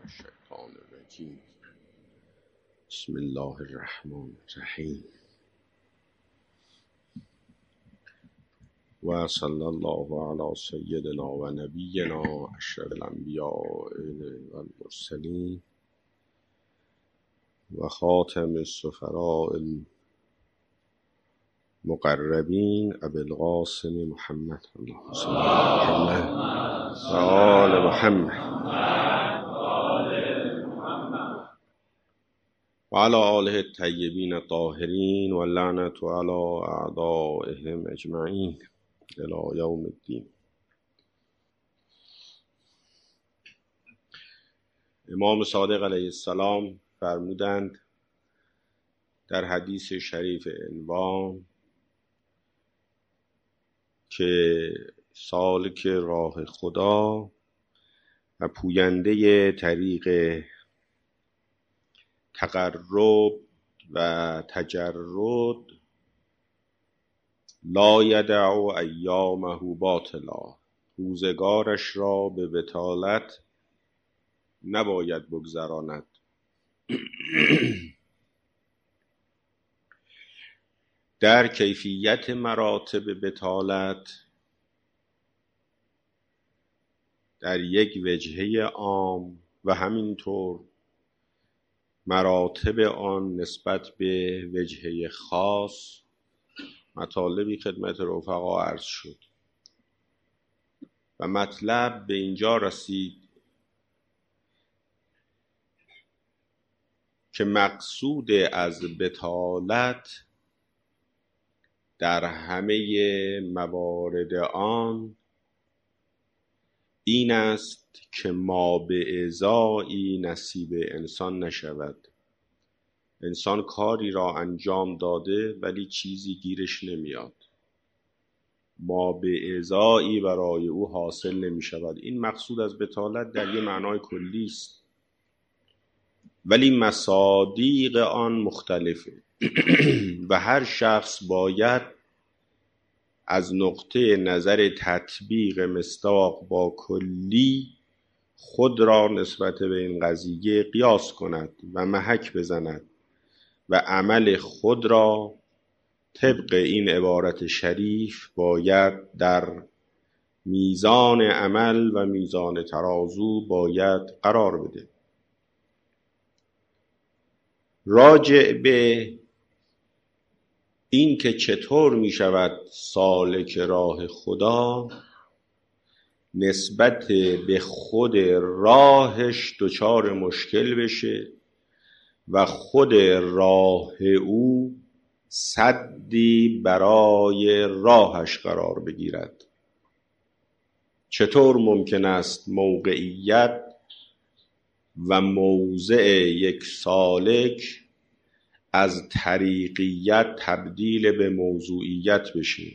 الشیطان الرجیم. بسم الله الرحمن الرحیم و صلی الله علی سیدنا و نبینا اشرف الانبیاء والمرسلین و خاتم السفراء المقربین ابی القاسم محمد اللهم صل علی محمد و آل محمد و علی آله الطیبین الطاهرین و لعنت علی اعدائهم اجمعین الی یوم الدین. امام صادق علیه السلام فرمودند در حدیث شریف عنوان که سالک راه خدا و پوینده طریق تقرب و تجرد لا یدع ایامه باطلا، روزگارش را به بطالت نباید بگذراند. در کیفیت مراتب بطالت در یک وجهه عام و همینطور مراتب آن نسبت به وجهه خاص مطالبی خدمت رفقا عرض شد و مطلب به اینجا رسید که مقصود از بطالت در همه موارد آن این است که ما به ازایی نصیب انسان نشود. انسان کاری را انجام داده ولی چیزی گیرش نمیاد، ما به ازایی برای او حاصل نمی شود. این مقصود از بطالت در یه معنای کلی است، ولی مصادیق آن مختلفه و هر شخص باید از نقطه نظر تطبیق مصداق با کلی خود را نسبت به این قضیه قیاس کند و محک بزند و عمل خود را طبق این عبارت شریف باید در میزان عمل و میزان ترازو باید قرار بده. راجع به این که چطور می شود سالک راه خدا نسبت به خود راهش دچار مشکل بشه و خود راه او سدی برای راهش قرار بگیرد. چطور ممکن است موقعیت و موضع یک سالک از طریقیت تبدیل به موضوعیت بشه،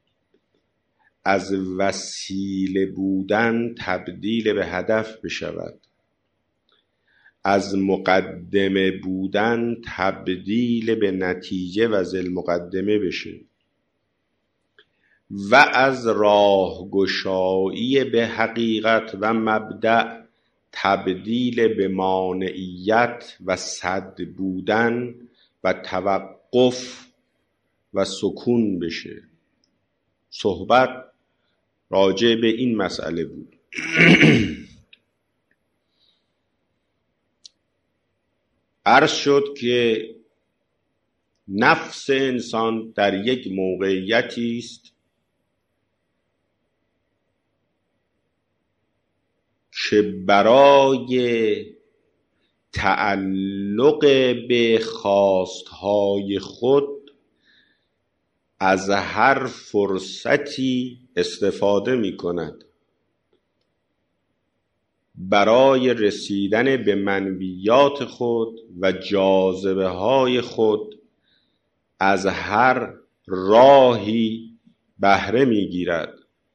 از وسیله بودن تبدیل به هدف بشود، از مقدمه بودن تبدیل به نتیجه و ذی‌المقدمه بشه و از راهگشایی به حقیقت و مبدأ تبدیل به مانعیت و سد بودن و توقف و سکون بشه. صحبت راجع به این مسئله بود. عرض شد که نفس انسان در یک موقعیتی است که برای تعلق به خواستهای خود از هر فرصتی استفاده می کند، برای رسیدن به منویات خود و جاذبه های خود از هر راهی بهره می گیرد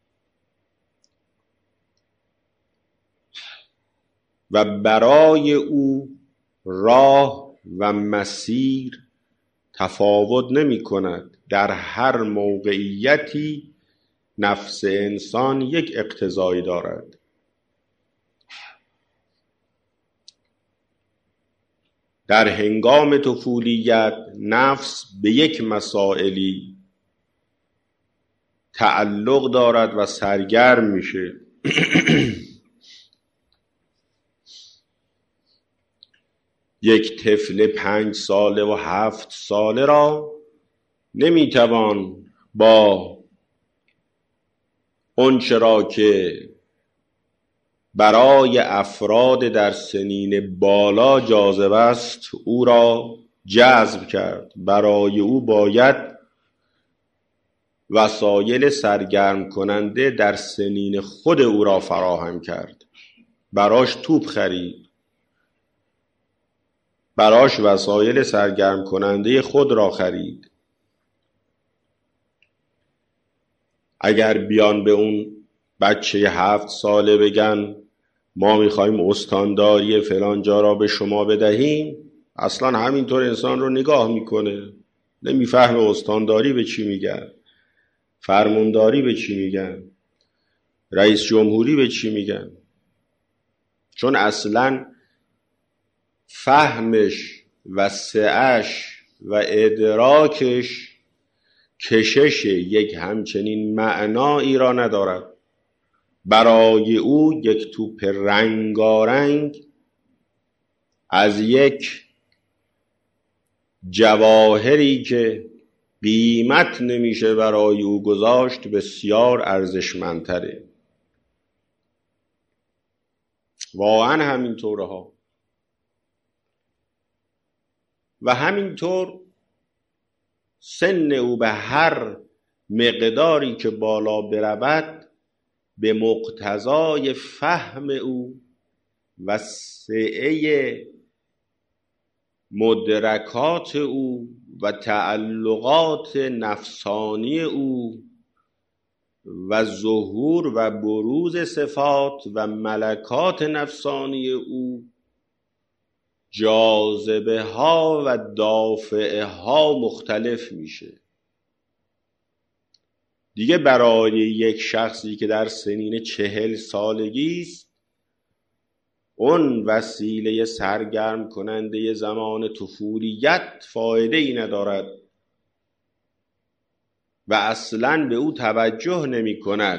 و برای او راه و مسیر تفاوت نمی کند. در هر موقعیتی نفس انسان یک اقتضایی دارد. در هنگام طفولیت نفس به یک مسائلی تعلق دارد و سرگرم میشه. یک طفل 5 ساله و 7 ساله را نمیتوان با آنچه را که برای افراد در سنین بالا جاذب است او را جذب کرد. برای او باید وسایل سرگرم کننده در سنین خود او را فراهم کرد. براش توپ خرید، براش وسایل سرگرم کننده خود را خرید. اگر بیان به اون بچه 7 ساله بگن ما میخوایم استانداری فلان جا را به شما بدهیم، اصلا همینطور انسان رو نگاه میکنه، نمیفهمه استانداری به چی میگن، فرمانداری به چی میگن، رئیس جمهوری به چی میگن. چون اصلا فهمش و سعش و ادراکش کشش یک همچنین معنایی را ندارد. برای او یک توپ رنگارنگ از یک جواهری که قیمت نمیشه برای او گذاشت بسیار ارزشمندتره. واقعا همینطوره ها. و همینطور سن او به هر مقداری که بالا برود به مقتضای فهم او و سعه مدرکات او و تعلقات نفسانی او و ظهور و بروز صفات و ملکات نفسانی او جاذبه ها و دافعه ها مختلف میشه. دیگه برای یک شخصی که در سنین 40 سالگی است اون وسیله سرگرم کننده زمان طفولیت فایده ای ندارد و اصلاً به او توجه نمی کند.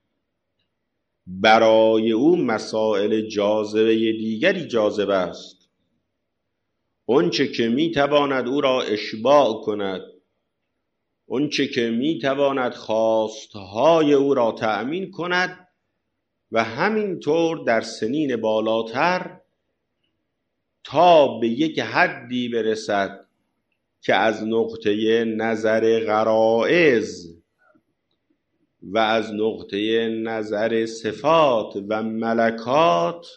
برای او مسائل جاذبه دیگری جاذبه است. اونچه که می تواند او را اشباع کند، اونچه که می تواند خواستهای او را تأمین کند و همینطور در سنین بالاتر تا به یک حدی برسد که از نقطه نظر غرائز و از نقطه نظر صفات و ملکات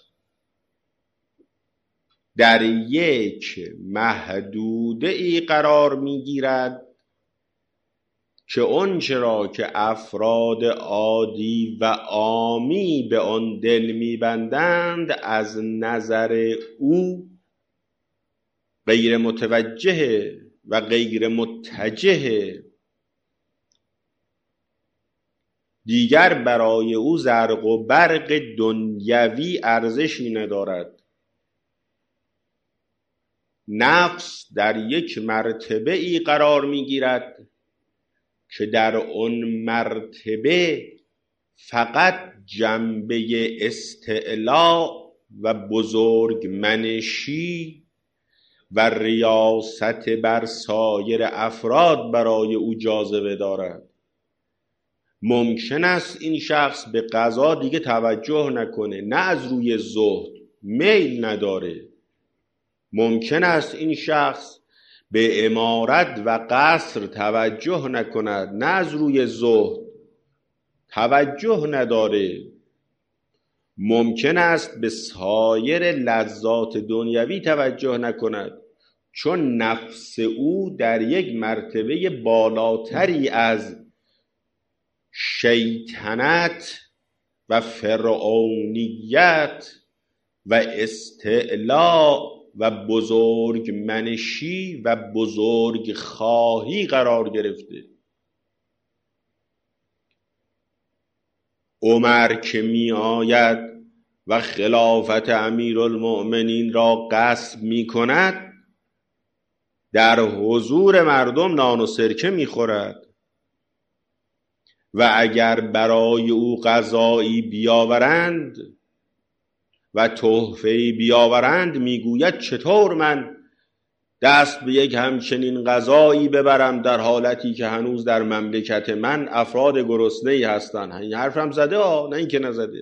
در یک محدوده ای قرار می گیرد که آنچه را که افراد عادی و عامی به آن دل می‌بندند از نظر او غیر متوجه و غیر متجه، دیگر برای او زرق و برق دنیوی ارزشی ندارد. نفس در یک مرتبه ای قرار می‌گیرد که در اون مرتبه فقط جنبه استعلاء و بزرگمنشی و ریاست بر سایر افراد برای او جاذبه دارد. ممکن است این شخص به قضا دیگه توجه نکنه، نه از روی زهد، میل نداره. ممکن است این شخص به عمارت و قصر توجه نکند، نه از روی زهد، توجه نداره. ممکن است به سایر لذات دنیوی توجه نکند، چون نفس او در یک مرتبه بالاتری از شیطنت و فرعونیت و استعلاء و بزرگ منشی و بزرگ خواهی قرار گرفته. عمر که می آید و خلافت امیرالمؤمنین را غصب می کند، در حضور مردم نان و سرکه میخورد و اگر برای او غذایی بیاورند و تحفه‌ای بیاورند میگوید چطور من دست به یک همچنین غذایی ببرم در حالتی که هنوز در مملکت من افراد گرسنه‌ای هستند. این حرفم زده نه این که نزده.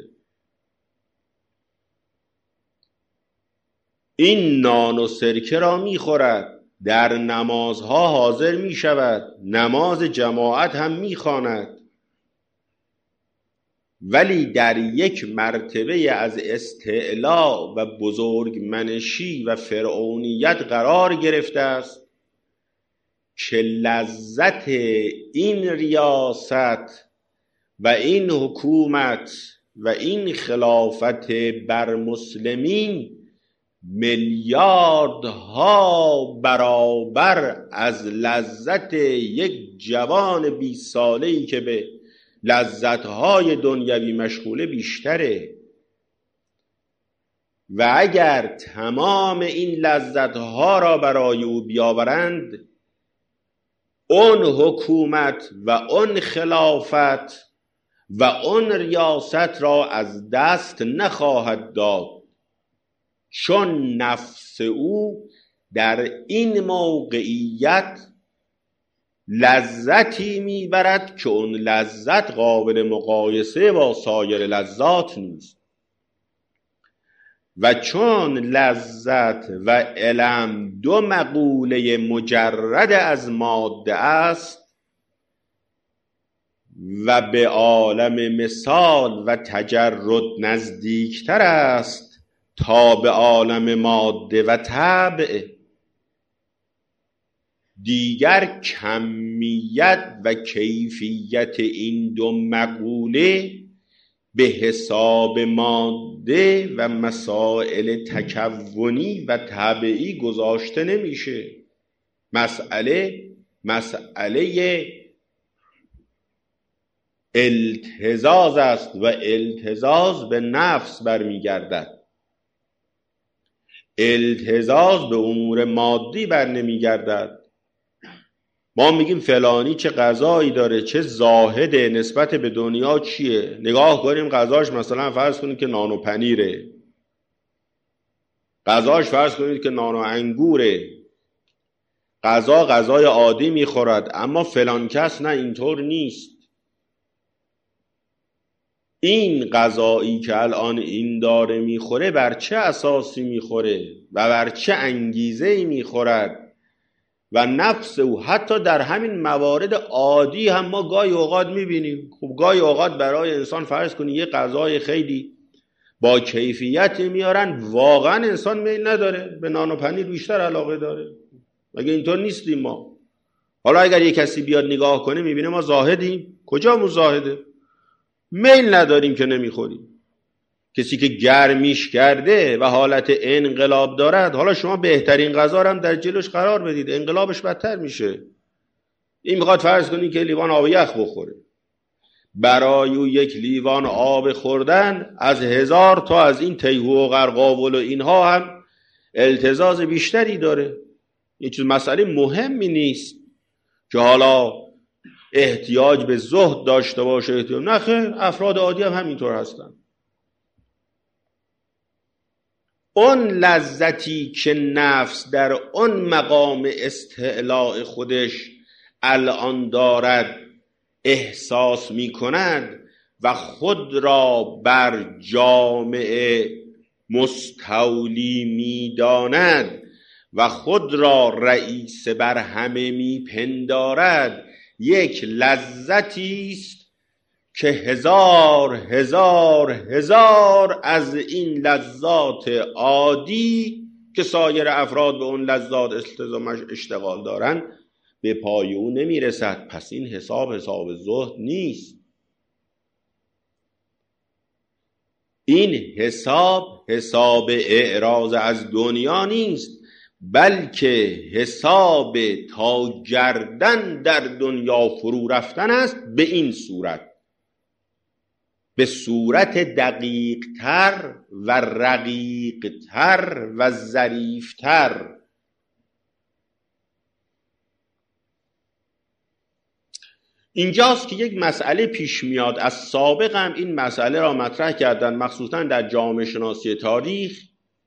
این نان و سرکه را میخورد، در نمازها حاضر میشود، نماز جماعت هم میخواند، ولی در یک مرتبه از استعلا و بزرگمنشی و فرعونیت قرار گرفته است که لذت این ریاست و این حکومت و این خلافت بر مسلمین میلیاردها برابر از لذت یک جوان 20 ساله‌ای که به لذتهای دنیوی مشغوله بیشتره. و اگر تمام این لذتها را برای او بیاورند، اون حکومت و اون خلافت و اون ریاست را از دست نخواهد داد، چون نفس او در این موقعیت لذتی میبرد که اون لذت قابل مقایسه با سایر لذات نیست. و چون لذت و الم دو مقوله مجرد از ماده است و به عالم مثال و تجرد نزدیکتر است تا به عالم ماده و طبع، دیگر کمیت و کیفیت این دو مقوله به حساب ماده و مسائل تکونی و طبعی گذاشته نمیشه. مسئله التزاز است و التزاز به نفس برمیگردد. التزاز به امور مادی بر نمیگردد. ما میگیم فلانی چه غذایی داره، چه زاهده، نسبت به دنیا چیه. نگاه کنیم غذاش مثلا فرض کنید که نان و پنیره، غذاش فرض کنید که نان و انگوره، غذای عادی میخورد، اما فلان کس نه، اینطور نیست. این غذایی که الان این داره میخوره بر چه اساسی میخوره و بر چه انگیزه‌ای میخورد و نفس او حتی در همین موارد عادی هم ما گاهی اوقات میبینیم. خب گاهی اوقات برای انسان فرض کنی یه غذای خیلی با کیفیت میارن، واقعا انسان میل نداره، به نان و پنیر بیشتر علاقه داره. مگه اینطور نیستیم ما؟ حالا اگر یه کسی بیاد نگاه کنه میبینه ما زاهدیم. کجامون زاهده؟ میل نداریم که نمیخوریم. کسی که گرمیش کرده و حالت انقلاب دارد، حالا شما بهترین غذا هم در جلوش قرار بدید، انقلابش بدتر میشه. این میخواد فرض کنید که لیوان آب یخ بخوره، برای او یک لیوان آب خوردن از 1000 تا از این تیهو و قرقاول و اینها هم التزاز بیشتری داره. این چیز مسئله مهمی نیست که حالا احتیاج به زهد داشته باشه. نه خیر، افراد عادی هم همینطور هستن. اون لذتی که نفس در اون مقام استعلاء خودش الان دارد احساس می کند و خود را بر جامعه مستولی می داند و خود را رئیس بر همه می پندارد، یک لذتی است که هزار از این لذات عادی که سایر افراد به اون لذات اشتغال دارن به پای او نمیرسد. پس این حساب زهد نیست. این حساب اعراض از دنیا نیست، بلکه حساب تا گردن در دنیا فرو رفتن است. به این صورت، به صورت دقیق تر و رقیق تر و ظریف تر. اینجاست که یک مسئله پیش میاد. از سابق هم این مسئله را مطرح کردن، مخصوصا در جامعه شناسی تاریخ.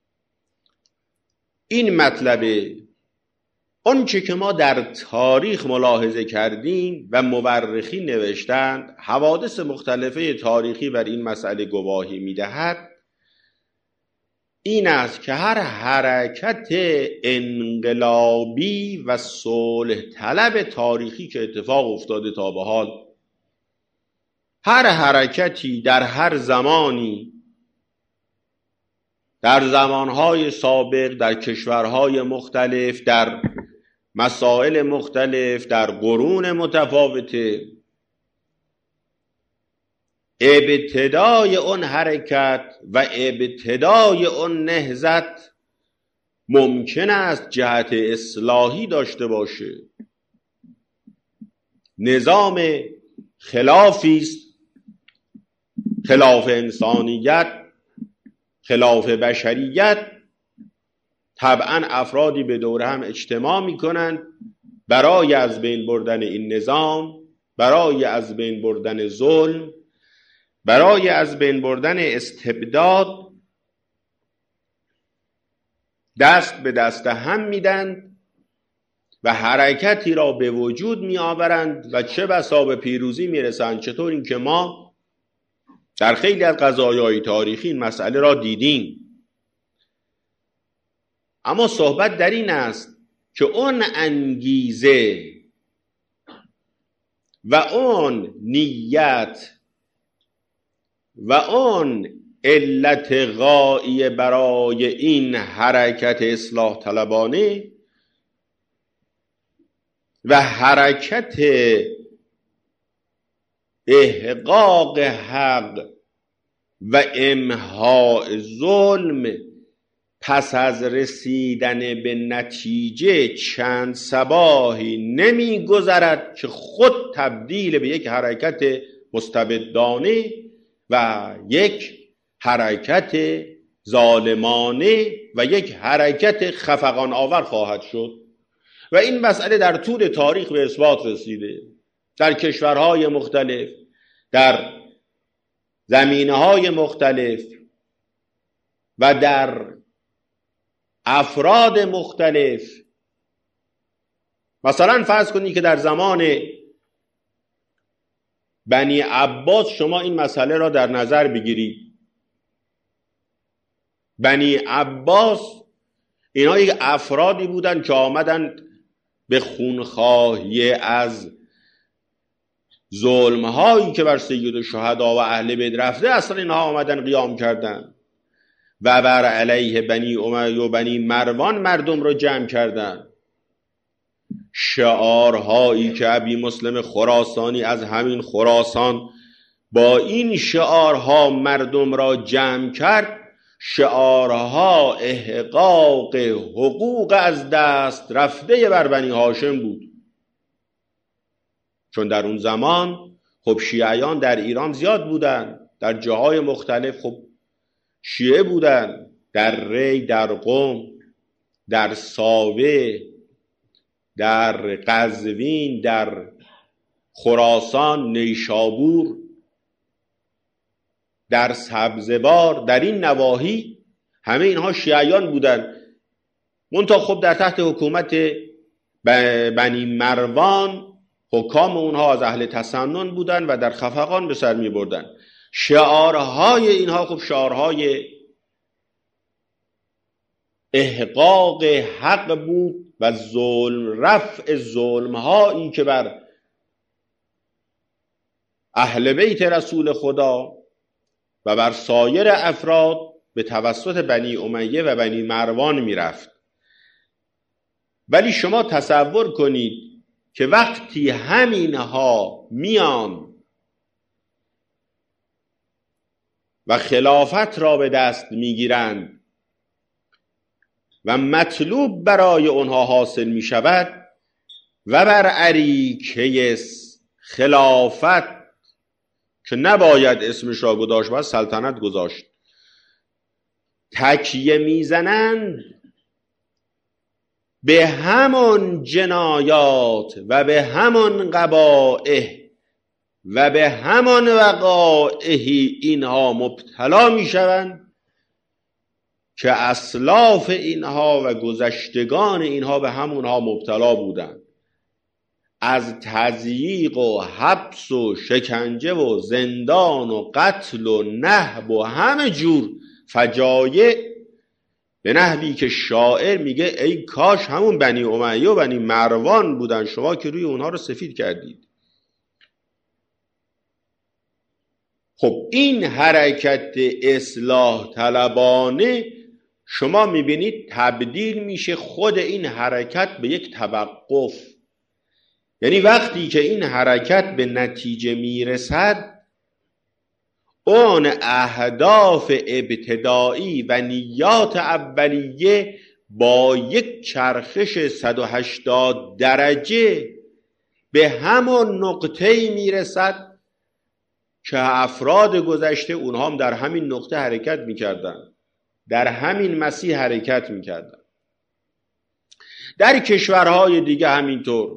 این مطلبه آنچه که ما در تاریخ ملاحظه کردیم و مورخین نوشتند، حوادث مختلفه تاریخی بر این مسئله گواهی میدهد، این است که هر حرکت انقلابی و صلح طلب تاریخی که اتفاق افتاده تا به حال، هر حرکتی در هر زمانی، در زمانهای سابق، در کشورهای مختلف، در مسائل مختلف، در قرون متفاوته، ابتدای اون حرکت و ابتدای اون نهضت ممکن است جهت اصلاحی داشته باشه. نظام خلافی است، خلاف انسانیت، خلاف بشریت. طبعا افرادی به دوره هم اجتماع میکنند برای از بین بردن این نظام، برای از بین بردن ظلم، برای از بین بردن استبداد، دست به دست هم میدند و حرکتی را به وجود می آورند و چه بسا به پیروزی میرسند. چطور؟ این که ما در خیلی از قضایای تاریخی این مسئله را دیدیم. اما صحبت در این است که اون انگیزه و اون نیت و اون علت غایه برای این حرکت اصلاح طلبانه و حرکت احقاق حق و امحاء ظلم پس از رسیدن به نتیجه چند صباحی نمی گذرد که خود تبدیل به یک حرکت مستبدانه و یک حرکت ظالمانه و یک حرکت خفقان آور خواهد شد. و این مسئله در طول تاریخ به اثبات رسیده، در کشورهای مختلف، در زمینه‌های مختلف و در افراد مختلف. مثلا فرض کنید که در زمان بنی عباس شما این مسئله را در نظر بگیرید. بنی عباس اینا یک افرادی بودن که آمدن به خونخواهی از ظلم‌هایی که بر سید الشهدا و اهل بیت رفته، اصلا اینها آمدن قیام کردن و بر علیه بنی امیه و بنی مروان مردم رو جمع کردن. شعارهایی که ابی مسلم خراسانی از همین خراسان با این شعارها مردم را جمع کرد، شعارها احقاق حقوق از دست رفته بر بنی هاشم بود. چون در اون زمان خب شیعیان در ایران زیاد بودن، در جاهای مختلف خب شیعه بودن، در ری، در قم، در ساوه، در قزوین، در خراسان، نیشابور، در سبزوار، در این نواحی همه اینها شیعیان بودن. منتها خب در تحت حکومت بنی مروان حکام اونها از اهل تسنن بودن و در خفقان به سر می بردن. شعارهای اینها خب شعارهای احقاق حق بود و رفع ظلمهایی که بر اهل بیت رسول خدا و بر سایر افراد به توسط بنی امیه و بنی مروان می رفت. ولی شما تصور کنید که وقتی همینها میان و خلافت را به دست میگیرند و مطلوب برای اونها حاصل می شود و بر اریکه خلافت که نباید اسمش را گذاشت، باید سلطنت گذاشت، تکیه میزنند به همان جنایات و به همان قبائح و به همان وقایعی اینها مبتلا می شوند که اسلاف اینها و گذشتگان اینها به همونها مبتلا بودند. از تضییق و حبس و شکنجه و زندان و قتل و نهب و همه جور فجایع، به نحوی که شاعر میگه ای کاش همون بنی امیه و بنی مروان بودن، شما که روی اونها رو سفید کردید. خب این حرکت اصلاح طلبانه شما میبینید تبدیل میشه خود این حرکت به یک توقف. یعنی وقتی که این حرکت به نتیجه میرسد، اون اهداف ابتدایی و نیات اولیه با یک چرخش 180 درجه به همون نقطه‌ای میرسد که افراد گذشته اونها هم در همین نقطه حرکت میکردن، در همین مسیر حرکت میکردن. در کشورهای دیگه همینطور،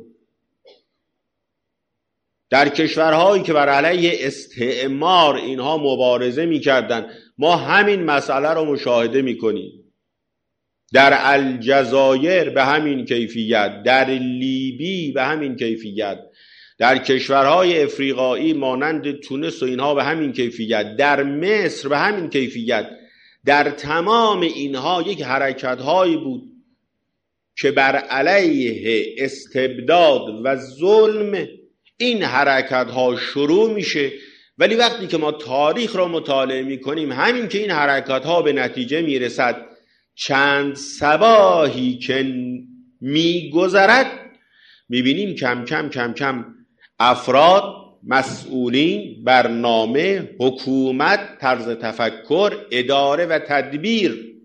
در کشورهایی که بر علیه استعمار اینها مبارزه میکردن ما همین مسئله رو مشاهده میکنیم. در الجزایر به همین کیفیت، در لیبی به همین کیفیت، در کشورهای افریقایی مانند تونس و اینها به همین کیفیت، در مصر به همین کیفیت. در تمام اینها یک حرکت‌هایی بود که بر علیه استبداد و ظلم این حرکت‌ها شروع میشه. ولی وقتی که ما تاریخ را مطالعه میکنیم، همین که این حرکت‌ها به نتیجه میرسد، چند صباحی که میگذرد میبینیم کم کم افراد، مسئولین، برنامه، حکومت، طرز تفکر، اداره و تدبیر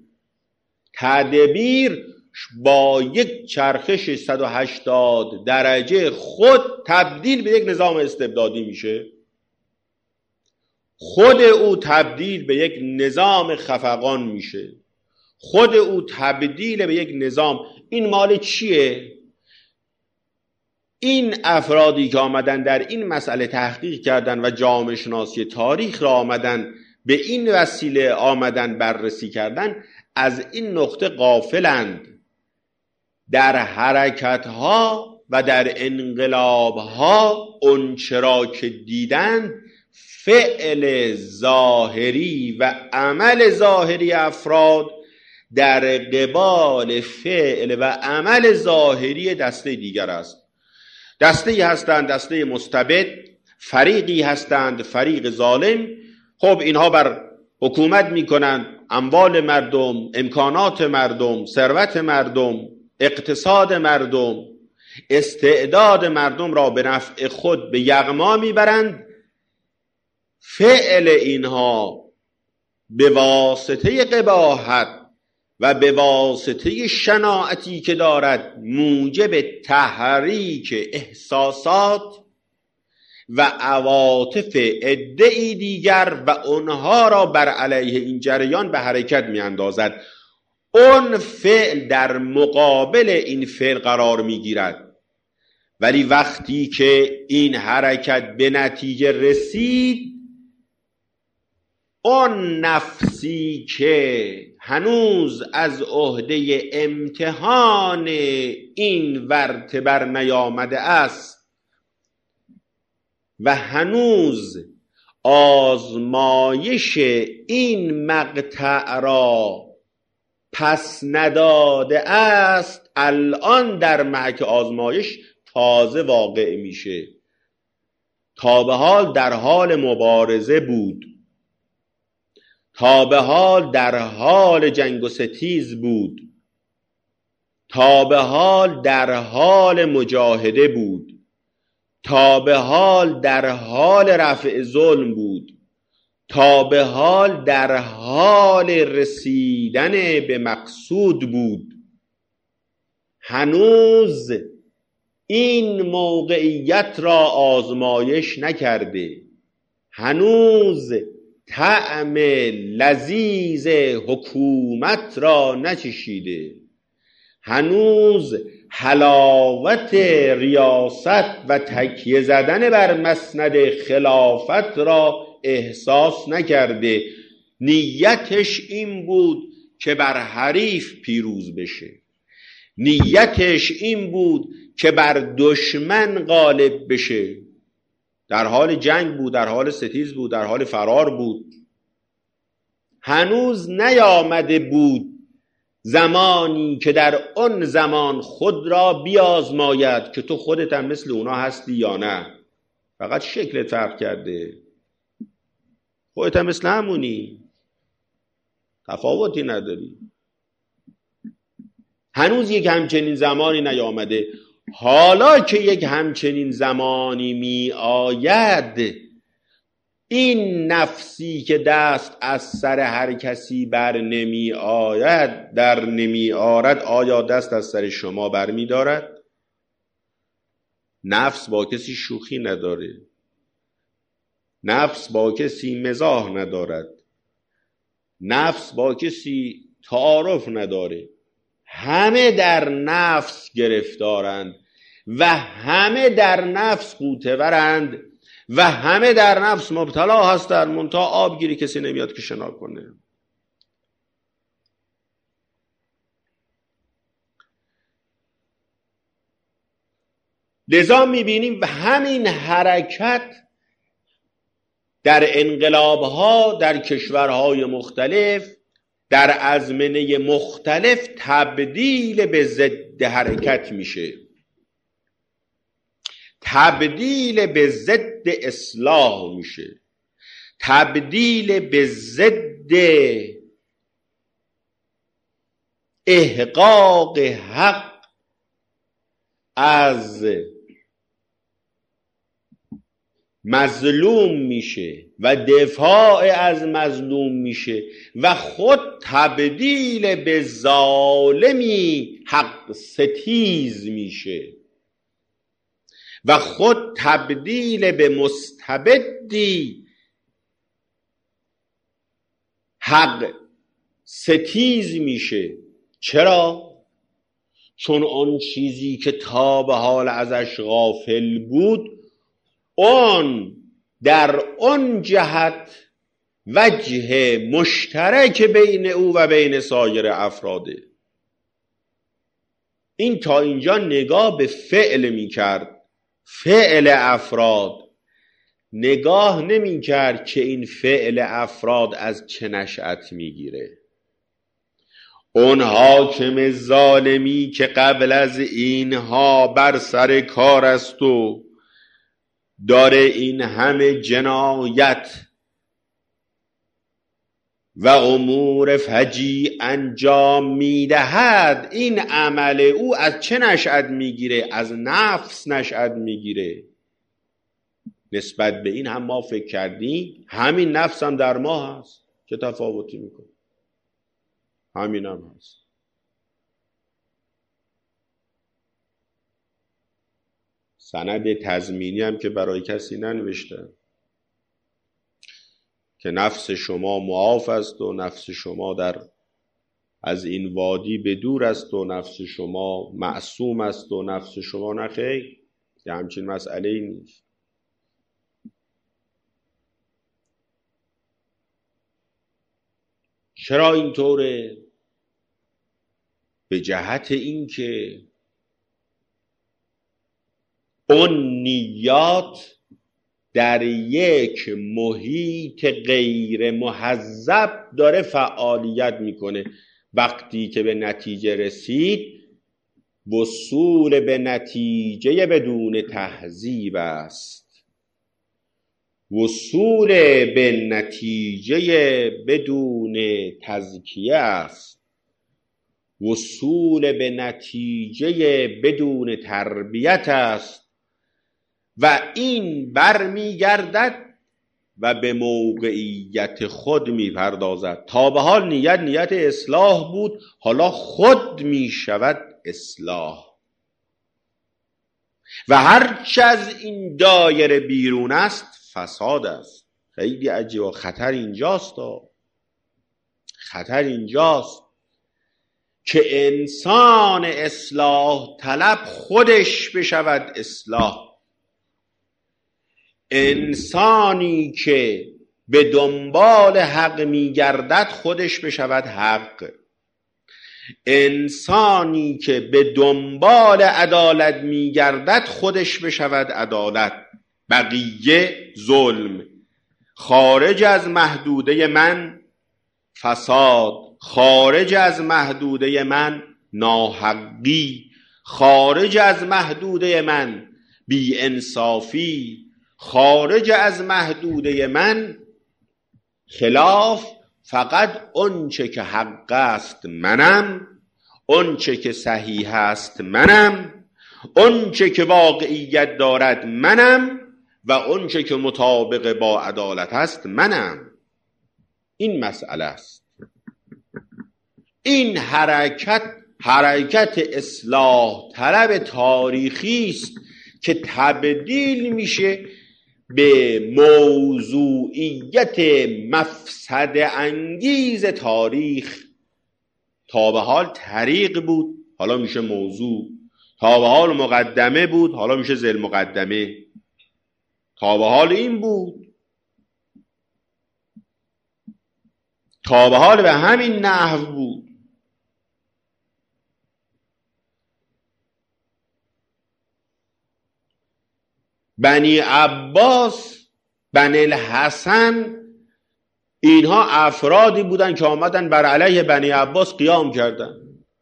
با یک چرخش 180 درجه خود تبدیل به یک نظام استبدادی میشه. خود او تبدیل به یک نظام خفقان میشه. خود او تبدیل به یک نظام. این مال چیه؟ این افرادی که آمدن در این مسئله تحقیق کردن و جامعه شناسی تاریخ را آمدن به این وسیله آمدن بررسی کردن، از این نقطه غافلند. در حرکت‌ها و در انقلاب‌ها اونچه را که دیدند، فعل ظاهری و عمل ظاهری افراد در قبال فعل و عمل ظاهری دسته دیگر است. دسته‌ای هستند دسته مستبد، فریقی هستند فریق ظالم. خب اینها بر حکومت میکنند، اموال مردم، امکانات مردم، ثروت مردم، اقتصاد مردم، استعداد مردم را به نفع خود به یغما میبرند. فعل اینها به واسطه قباحت و به واسطه شناعتی که دارد موجب تحریک احساسات و عواطف عده‌ای دیگر و اونها را بر علیه این جریان به حرکت می اندازد. اون فعل در مقابل این فعل قرار می گیرد. ولی وقتی که این حرکت به نتیجه رسید، اون نفسی که هنوز از عهده امتحان این ورطه بر نیامده است و هنوز آزمایش این مقطع را پس نداده است، الان در محک آزمایش تازه واقع میشه. تا به حال در حال مبارزه بود، تا به حال در حال جنگ و ستیز بود، تا به حال در حال مجاهده بود، تا به حال در حال رفع ظلم بود، تا به حال در حال رسیدن به مقصود بود. هنوز این موقعیت را آزمایش نکرده، هنوز طعم لذیذ حکومت را نچشیده، هنوز حلاوت ریاست و تکیه زدن بر مسند خلافت را احساس نکرده. نیتش این بود که بر حریف پیروز بشه، نیتش این بود که بر دشمن غالب بشه. در حال جنگ بود، در حال ستیز بود، در حال فرار بود. هنوز نیامده بود زمانی که در اون زمان خود را بیازماید که تو خودت هم مثل اونا هستی یا نه. فقط شکلت فرق کرده، خودت هم مثل همونی، تفاوتی نداری. هنوز یک همچنین زمانی نیامده. حالا که یک همچنین زمانی می آید، این نفسی که دست از سر هر کسی بر نمی آید در نمی آرد، آیا دست از سر شما بر می دارد؟ نفس با کسی شوخی نداره، نفس با کسی مزاح ندارد، نفس با کسی تعارف نداره. همه در نفس گرفتارند و همه در نفس غوطه‌ورند و همه در نفس مبتلا هستند، منتها آبگیری کسی نمیاد که شنا کنه. لذا میبینیم و همین حرکت در انقلاب‌ها در کشورهای مختلف در ازمنه مختلف تبدیل به ضد حرکت میشه، تبدیل به ضد اصلاح میشه، تبدیل به ضد احقاق حق از مظلوم میشه و دفاع از مظلوم میشه و خود تبدیل به ظالمی حق ستیز میشه و خود تبدیل به مستبدی حق ستیز میشه. چرا؟ چون اون چیزی که تا به حال ازش غافل بود، اون در اون جهت وجه مشترک بین او و بین سایر افراده. این تا اینجا نگاه به فعل می کرد، فعل افراد، نگاه نمی کرد که این فعل افراد از چه نشأت می گیره. اون حاکم ظالمی که قبل از اینها بر سر کار است و داره این همه جنایت و امور فجیع انجام میدهد، این عمل او از چه نشأت میگیره؟ از نفس نشأت میگیره. نسبت به این هم ما فکر کردیم همین نفس هم در ما هست. چه تفاوتی میکنه؟ همین هم هست. سند تضمینی هم که برای کسی ننوشته که نفس شما معاف است و نفس شما از این وادی به دور است و نفس شما معصوم است و نفس شما نخیر، یه همچین مسئله ای نیست. چرا اینطوره؟ به جهت این که اون نیات در یک محیط غیر مهذب داره فعالیت میکنه. وقتی که به نتیجه رسید، وصول به نتیجه بدون تهذیب است، وصول به نتیجه بدون تزکیه است، وصول به نتیجه بدون تربیت است و این برمیگردد و به موقعیت خود میپردازد. تا به حال نیت اصلاح بود، حالا خود میشود اصلاح و هرچه از این دایره بیرون است فساد است. خیلی عجیبه. خطر اینجاست، خطر اینجاست که انسان اصلاح طلب خودش بشود اصلاح. انسانی که به دنبال حق میگردد خودش بشود حق. انسانی که به دنبال عدالت میگردد خودش بشود عدالت. بقیه ظلم. خارج از محدوده من فساد، خارج از محدوده من ناحقی، خارج از محدوده من بی انصافی، خارج از محدوده من خلاف. فقط اونچه که حق است منم، اونچه که صحیح است منم، اونچه که واقعیت دارد منم و اونچه که مطابق با عدالت است منم. این مسئله است. این حرکت اصلاح طلب تاریخی است که تبدیل میشه به موضوعیت مفسد انگیز تاریخ. تا به حال طریق بود، حالا میشه موضوع. تا به حال مقدمه بود، حالا میشه ذیل مقدمه. تا به حال این بود، تا به حال به همین نحو بود. بنی عباس، بنی الحسن، اینها افرادی بودن که آمدن بر علیه بنی عباس قیام کردن.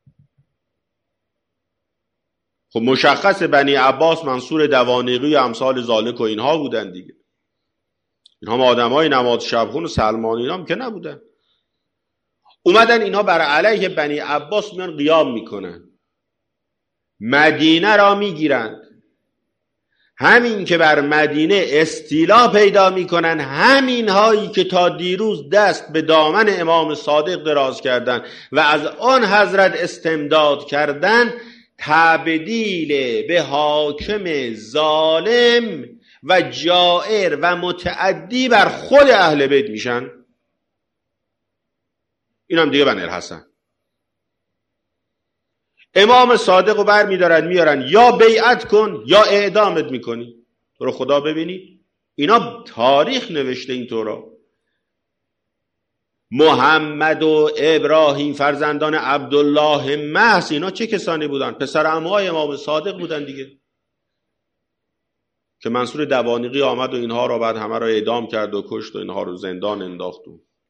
خب مشخص بنی عباس منصور دوانیقی و امثال ذالک و اینها بودن دیگه. اینها آدمای نماز شبخون و سلمانی اینا هم که نبودن. اومدن اینها بر علیه بنی عباس میان قیام میکنن، مدینه را میگیرند. همین که بر مدینه استیلا پیدا میکنن، همین هایی که تا دیروز دست به دامن امام صادق دراز کردن و از آن حضرت استمداد کردن، تبدیل به حاکم ظالم و جائر و متعدی بر خود اهل بیت میشن. این هم دیگه بنی الحسن. امام صادق رو بر میدارن میارن، یا بیعت کن یا اعدامت میکنی. تو رو خدا ببینید، اینا تاریخ نوشته اینطورا. محمد و ابراهیم فرزندان عبدالله محض، اینا چه کسانی بودن؟ پسر عموهای امام صادق بودن دیگه، که منصور دوانیقی آمد و اینها رو بعد همه رو اعدام کرد و کشت و اینها رو زندان انداخت.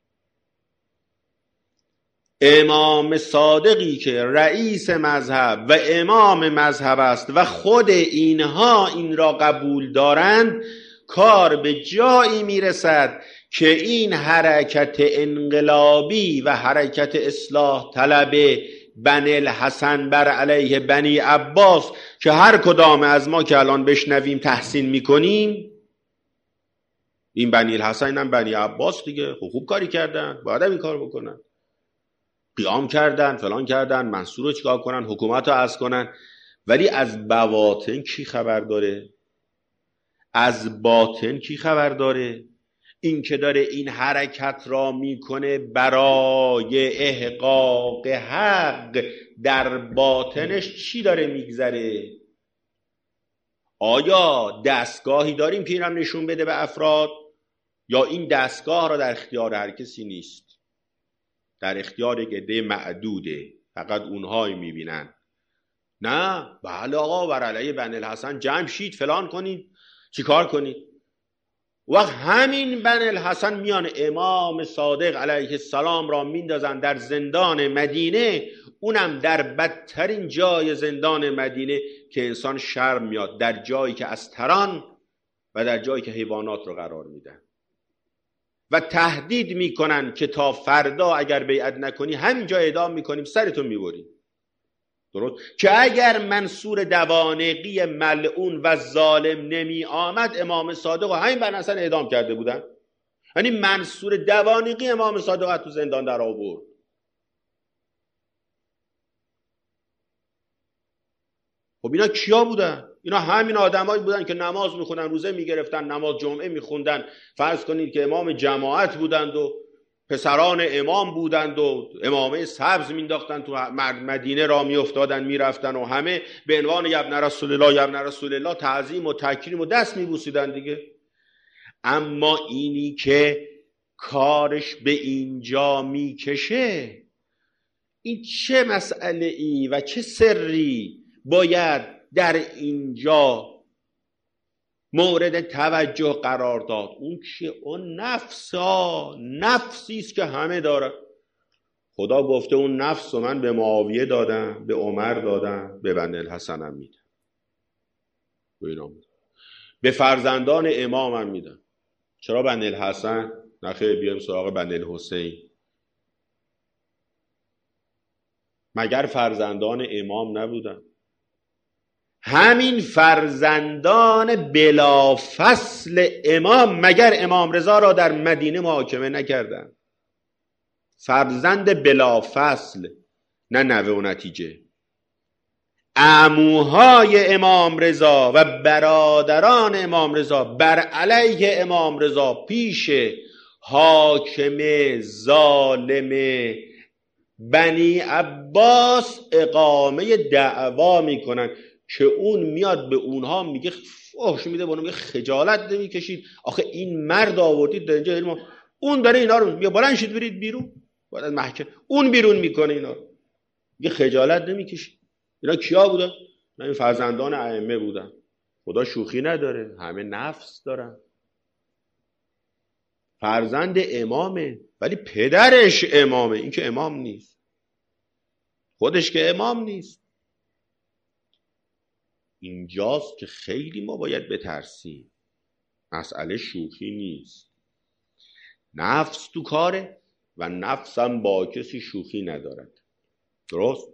امام صادقی که رئیس مذهب و امام مذهب است و خود اینها این را قبول دارند، کار به جایی میرسد که این حرکت انقلابی و حرکت اصلاح طلب بنی الحسن بر علیه بنی عباس که هر کدام از ما که الان بشنویم تحسین میکنیم، این بنی الحسن هم بنی عباس دیگه، خوب کاری کردن، باید این کار بکنن. قیام کردن، فلان کردن، منصور رو چیکار کنن، حکومت رو عزل کنن. ولی از بواطن کی خبر داره؟ از باطن کی خبر داره؟ این که داره این حرکت را میکنه برای احقاق حق، در باطنش چی داره میگذره؟ آیا دستگاهی داریم که این را نشون بده به افراد، یا این دستگاه را در اختیار هر کسی نیست؟ در اختیار یک عده معدوده، فقط اونهایی میبینن. نه، بله آقا بر علیه بنی الحسن جمع شید، فلان کنید، چیکار کنید. وقت همین بنی الحسن میان امام صادق علیه السلام را میندازن در زندان مدینه، اونم در بدترین جای زندان مدینه که انسان شرم میاد، در جایی که استران و در جایی که حیوانات رو قرار میدن و تهدید میکنن که تا فردا اگر بیعت نکنی همینجا اعدام میکنیم، سرتون میبریم. درست؟ که اگر منصور دوانیقی ملعون و ظالم نمی آمد، امام صادق و همین بنی الحسن اعدام کرده بودن. یعنی منصور دوانیقی امام صادق تو زندان در آورد. خب اینا کیا بودن؟ اینا همین آدمایی بودن که نماز میخوندن، روزه میگرفتن، نماز جمعه میخوندن، فرض کنید که امام جماعت بودند و پسران امام بودند و امامه سبز مینداختن تو مدینه را میافتادن میرفتن و همه به عنوان ابن رسول الله ابن رسول الله تعظیم و تکریم و دست میبوسیدن دیگه. اما اینی که کارش به اینجا میکشه، این چه مسئله ای و چه سری باید در اینجا مورد توجه قرار داد؟ اون که اون نفسی است که همه داره. خدا گفته اون نفس رو من به معاویه دادم، به عمر دادم، به بنی الحسن هم میدم، به فرزندان امام هم میدم. چرا بنی الحسن؟ نخیر بیایم سراغ بنی الحسین. مگر فرزندان امام نبودن؟ همین فرزندان بلافصل امام مگر امام رضا را در مدینه محاکمه نکردند؟ فرزند بلافصل، نه نوه و نتیجه. عموهای امام رضا و برادران امام رضا بر علیه امام رضا پیش حاکم ظالم بنی عباس اقامه دعوا میکنن که اون میاد به اونها میگه، فحش میده، میگه خجالت نمیکشید؟ آخه این مرد آوردید در اینجا علم، اون داره اینا رو میگه بلند شید برید بیرون، بعد از محکمه اون بیرون میکنه اینا رو، میگه خجالت نمیکشید؟ اینا کیا بودن؟ این فرزندان ائمه بودن. خدا شوخی نداره، همه نفس دارن. فرزند امامه ولی پدرش امامه، این که امام نیست، خودش که امام نیست. اینجاست که خیلی ما باید بترسیم. مسئله شوخی نیست. نفس تو کاره و نفس هم با کسی شوخی ندارد. درست؟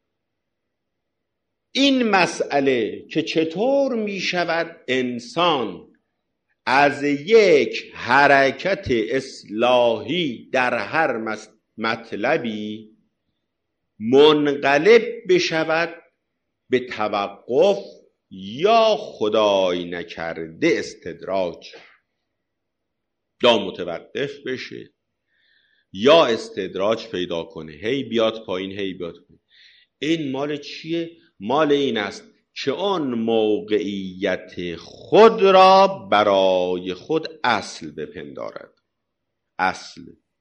این مسئله که چطور می شود انسان از یک حرکت اصلاحی در هر مطلبی منقلب بشود به توقف یا خدای نکرده استدراج، یا متوقف بشه یا استدراج پیدا کنه، هی بیاد پایین هی بیاد پایین. این مال چیه؟ مال این است که آن موقعیت خود را برای خود اصل بپندارد. اصل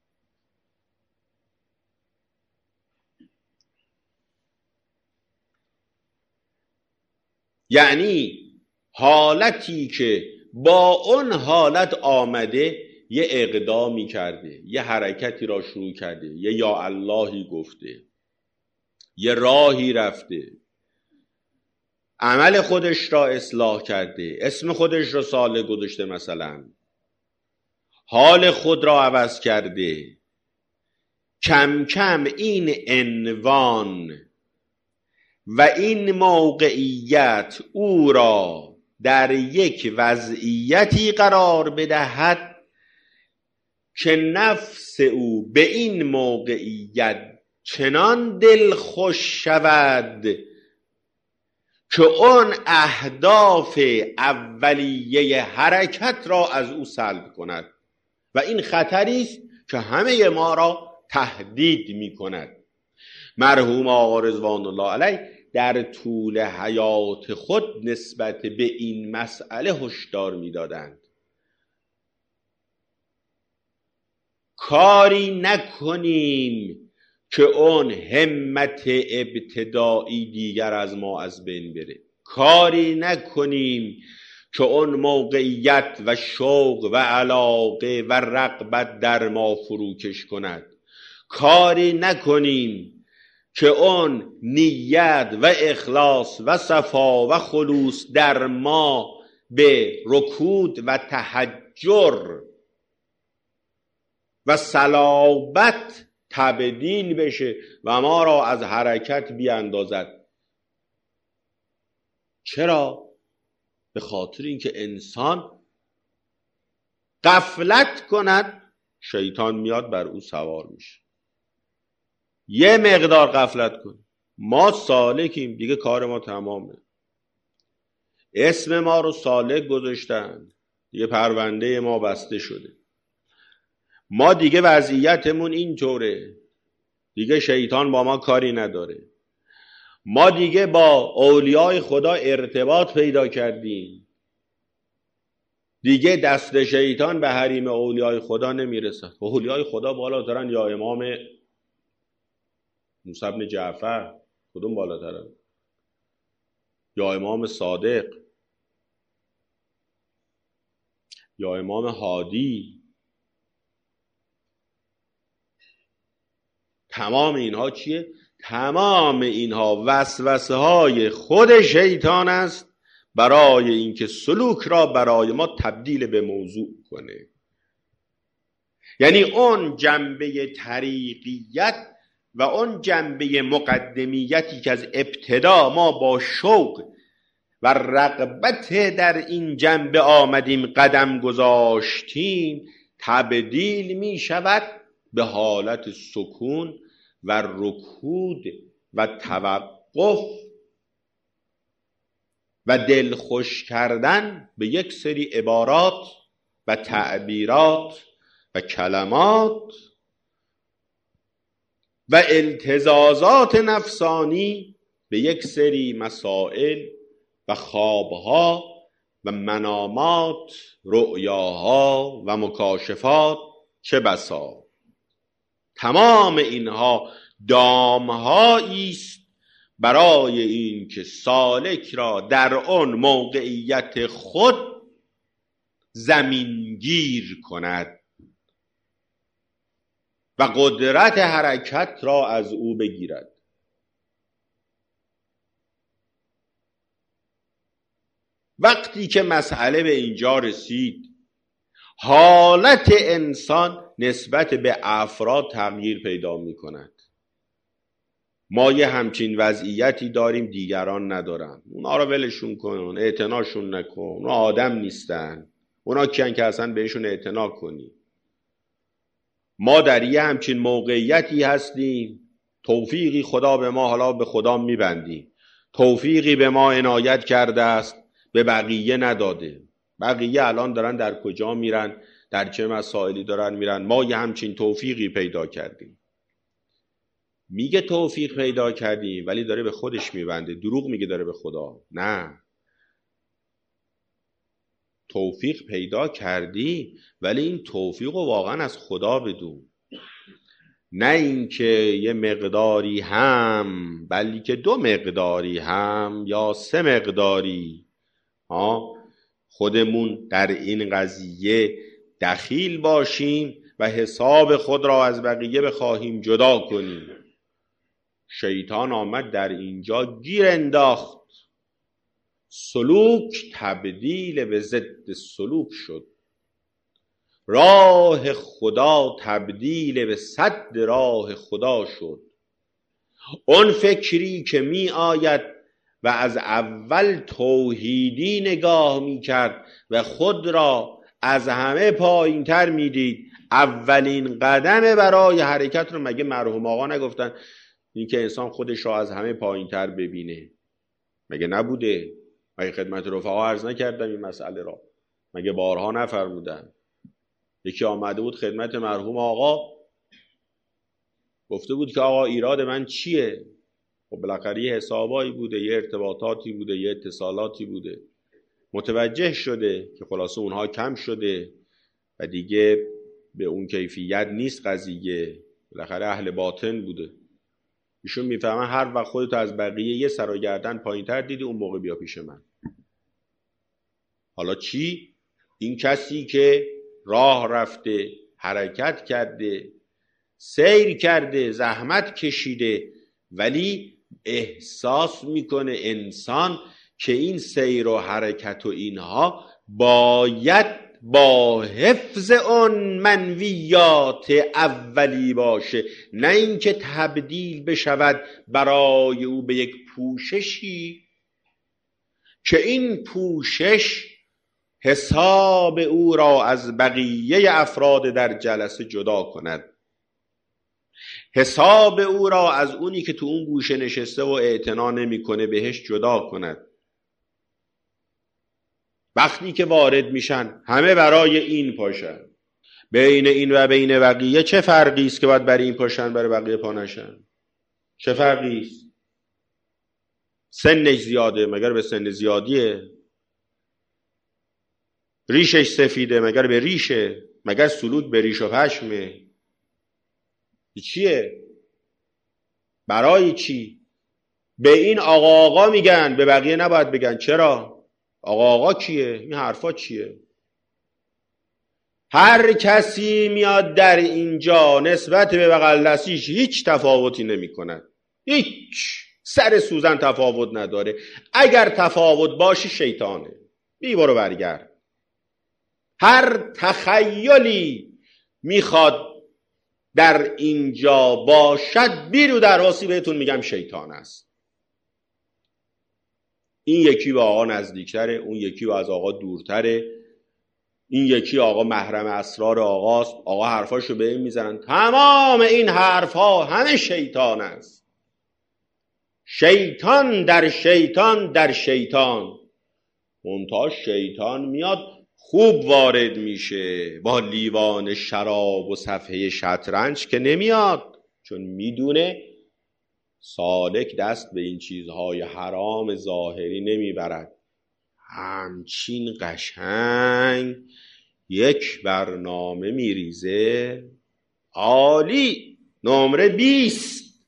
یعنی حالتی که با اون حالت آمده یه اقدامی کرده، یه حرکتی را شروع کرده، یه یا اللهی گفته، یه راهی رفته، عمل خودش را اصلاح کرده، اسم خودش را صالح گذاشته، مثلا حال خود را عوض کرده. کم کم این عنوان و این موقعیت او را در یک وضعیتی قرار بدهد که نفس او به این موقعیت چنان دلخوش شود که اون اهداف اولیه حرکت را از او سلب کند و این خطری است که همه ما را تهدید می کند. مرحوم آقا رضوان الله علیه در طول حیات خود نسبت به این مسئله هشدار می دادند. کاری نکنیم که اون همت ابتدایی دیگر از ما از بین بره. کاری نکنیم که اون موقعیت و شوق و علاقه و رغبت در ما فروکش کند. کاری نکنیم که اون نیت و اخلاص و صفا و خلوص در ما به رکود و تحجر و صلابت تبدیل بشه و ما را از حرکت بیاندازد. چرا؟ به خاطر اینکه انسان غفلت کند، شیطان میاد بر او سوار میشه. یه مقدار غفلت کن، ما سالکیم دیگه، کار ما تمامه. اسم ما رو سالک گذاشتن دیگه، پرونده ما بسته شده. ما دیگه وضعیتمون اینطوره، دیگه شیطان با ما کاری نداره، ما دیگه با اولیای خدا ارتباط پیدا کردیم، دیگه دست شیطان به حریم اولیای خدا نمیرسد. اولیای خدا بالاترن یا امام موسی بن جعفر؟ کدوم بالاترن؟ یا امام صادق؟ یا امام هادی؟ تمام اینها چیه؟ تمام اینها وسوسه های خود شیطان است برای اینکه سلوک را برای ما تبدیل به موضوع کنه. یعنی اون جنبه طریقیت و اون جنبه مقدمیتی که از ابتدا ما با شوق و رغبت در این جنبه آمدیم قدم گذاشتیم، تبدیل می شود به حالت سکون و رکود و توقف و دلخوش کردن به یک سری عبارات و تعبیرات و کلمات و التزازات نفسانی به یک سری مسائل و خوابها و منامات، رؤیاها و مکاشفات. چه بسا تمام اینها دامهایی است برای این که سالک را در آن موقعیت خود زمینگیر کند و قدرت حرکت را از او بگیرد. وقتی که مسئله به اینجا رسید، حالت انسان نسبت به افراد تغییر پیدا می کند. ما یه همچین وضعیتی داریم دیگران ندارن، اونا رو ولشون کن، اعتناشون نکن، اونا آدم نیستن، اونا کیان که اصلا بهشون اعتنا کنی. ما در یه همچین موقعیتی هستیم، توفیقی خدا به ما، حالا به خدا میبندیم، توفیقی به ما عنایت کرده است به بقیه نداده. بقیه الان دارن در کجا میرن، در چه مسائلی دارن میرن، ما یه همچین توفیقی پیدا کردیم. میگه توفیق پیدا کردیم ولی داره به خودش میبنده، دروغ میگه داره به خدا. نه، توفیق پیدا کردی ولی این توفیق رو واقعا از خدا بدون، نه اینکه یه مقداری هم، بلکه 2 مقداری هم یا 3 مقداری خودمون در این قضیه دخیل باشیم و حساب خود را از بقیه بخواهیم جدا کنیم. شیطان آمد در اینجا گیر انداخت، سلوک تبدیل به ضد سلوک شد، راه خدا تبدیل به سد راه خدا شد. اون فکری که می آید و از اول توحیدی نگاه می کرد و خود را از همه پایین تر می دید، اولین قدم برای حرکت رو مگه مرحوم آقا نگفتن این که انسان خودش را از همه پایین تر ببینه؟ مگه نبوده؟ مگه خدمت رفقا عرض نکردم این مسئله را؟ مگه بارها نفرمودن؟ یکی آمده بود خدمت مرحوم آقا گفته بود که آقا ایراد من چیه؟ خب بالاخره یه حسابایی بوده، یه ارتباطاتی بوده، یه اتصالاتی بوده، متوجه شده که خلاصه اونها کم شده و دیگه به اون کیفیت نیست قضیه، بالاخره اهل باطن بوده. ایشون میفهمن هر وقت خودتو از بقیه یه سر و گردن پایین تر دیدی اون موقع بیا پیش من. حالا چی؟ این کسی که راه رفته، حرکت کرده، سیر کرده، زحمت کشیده، ولی احساس میکنه انسان که این سیر و حرکت و اینها باید با حفظ اون منویات اولی باشه، نه اینکه تبدیل بشود برای او به یک پوششی که این پوشش حساب او را از بقیه افراد در جلسه جدا کند، حساب او را از اونی که تو اون گوشه نشسته و اعتنا نمیکنه بهش جدا کند. وقتی که وارد میشن همه برای این پاشن، بین این و بین بقیه چه فرقی است که باید برای این پاشن برای بقیه پا نشن؟ چه فرقی است؟ سنش زیاده مگر به سن زیادیه؟ ریشش سفیده مگر به ریشه؟ مگر سلوک به ریش و پشمه؟ چیه؟ برای چی؟ به این آقا میگن، به بقیه نباید بگن. چرا؟ آقا کیه؟ این حرفا چیه؟ هر کسی میاد در اینجا نسبت به بغل دستیش هیچ تفاوتی نمی کند. هیچ سر سوزن تفاوت نداره. اگر تفاوت باشی شیطانه. بی برو برگرد. هر تخیلی میخواد در اینجا باشد بیرو در واسی بهتون میگم شیطان است. این یکی به آقا نزدیکتره، اون یکی به از آقا دورتره، این یکی آقا محرم اسرار آقاست، آقا حرفاشو به این میزنن. تمام این حرفها همه شیطان است. شیطان در شیطان در شیطان. منتها شیطان میاد خوب وارد میشه، با لیوان شراب و صفحه شطرنج که نمیاد، چون میدونه سالک دست به این چیزهای حرام ظاهری نمیبرد. همچین قشنگ یک برنامه میریزه عالی. نمره 20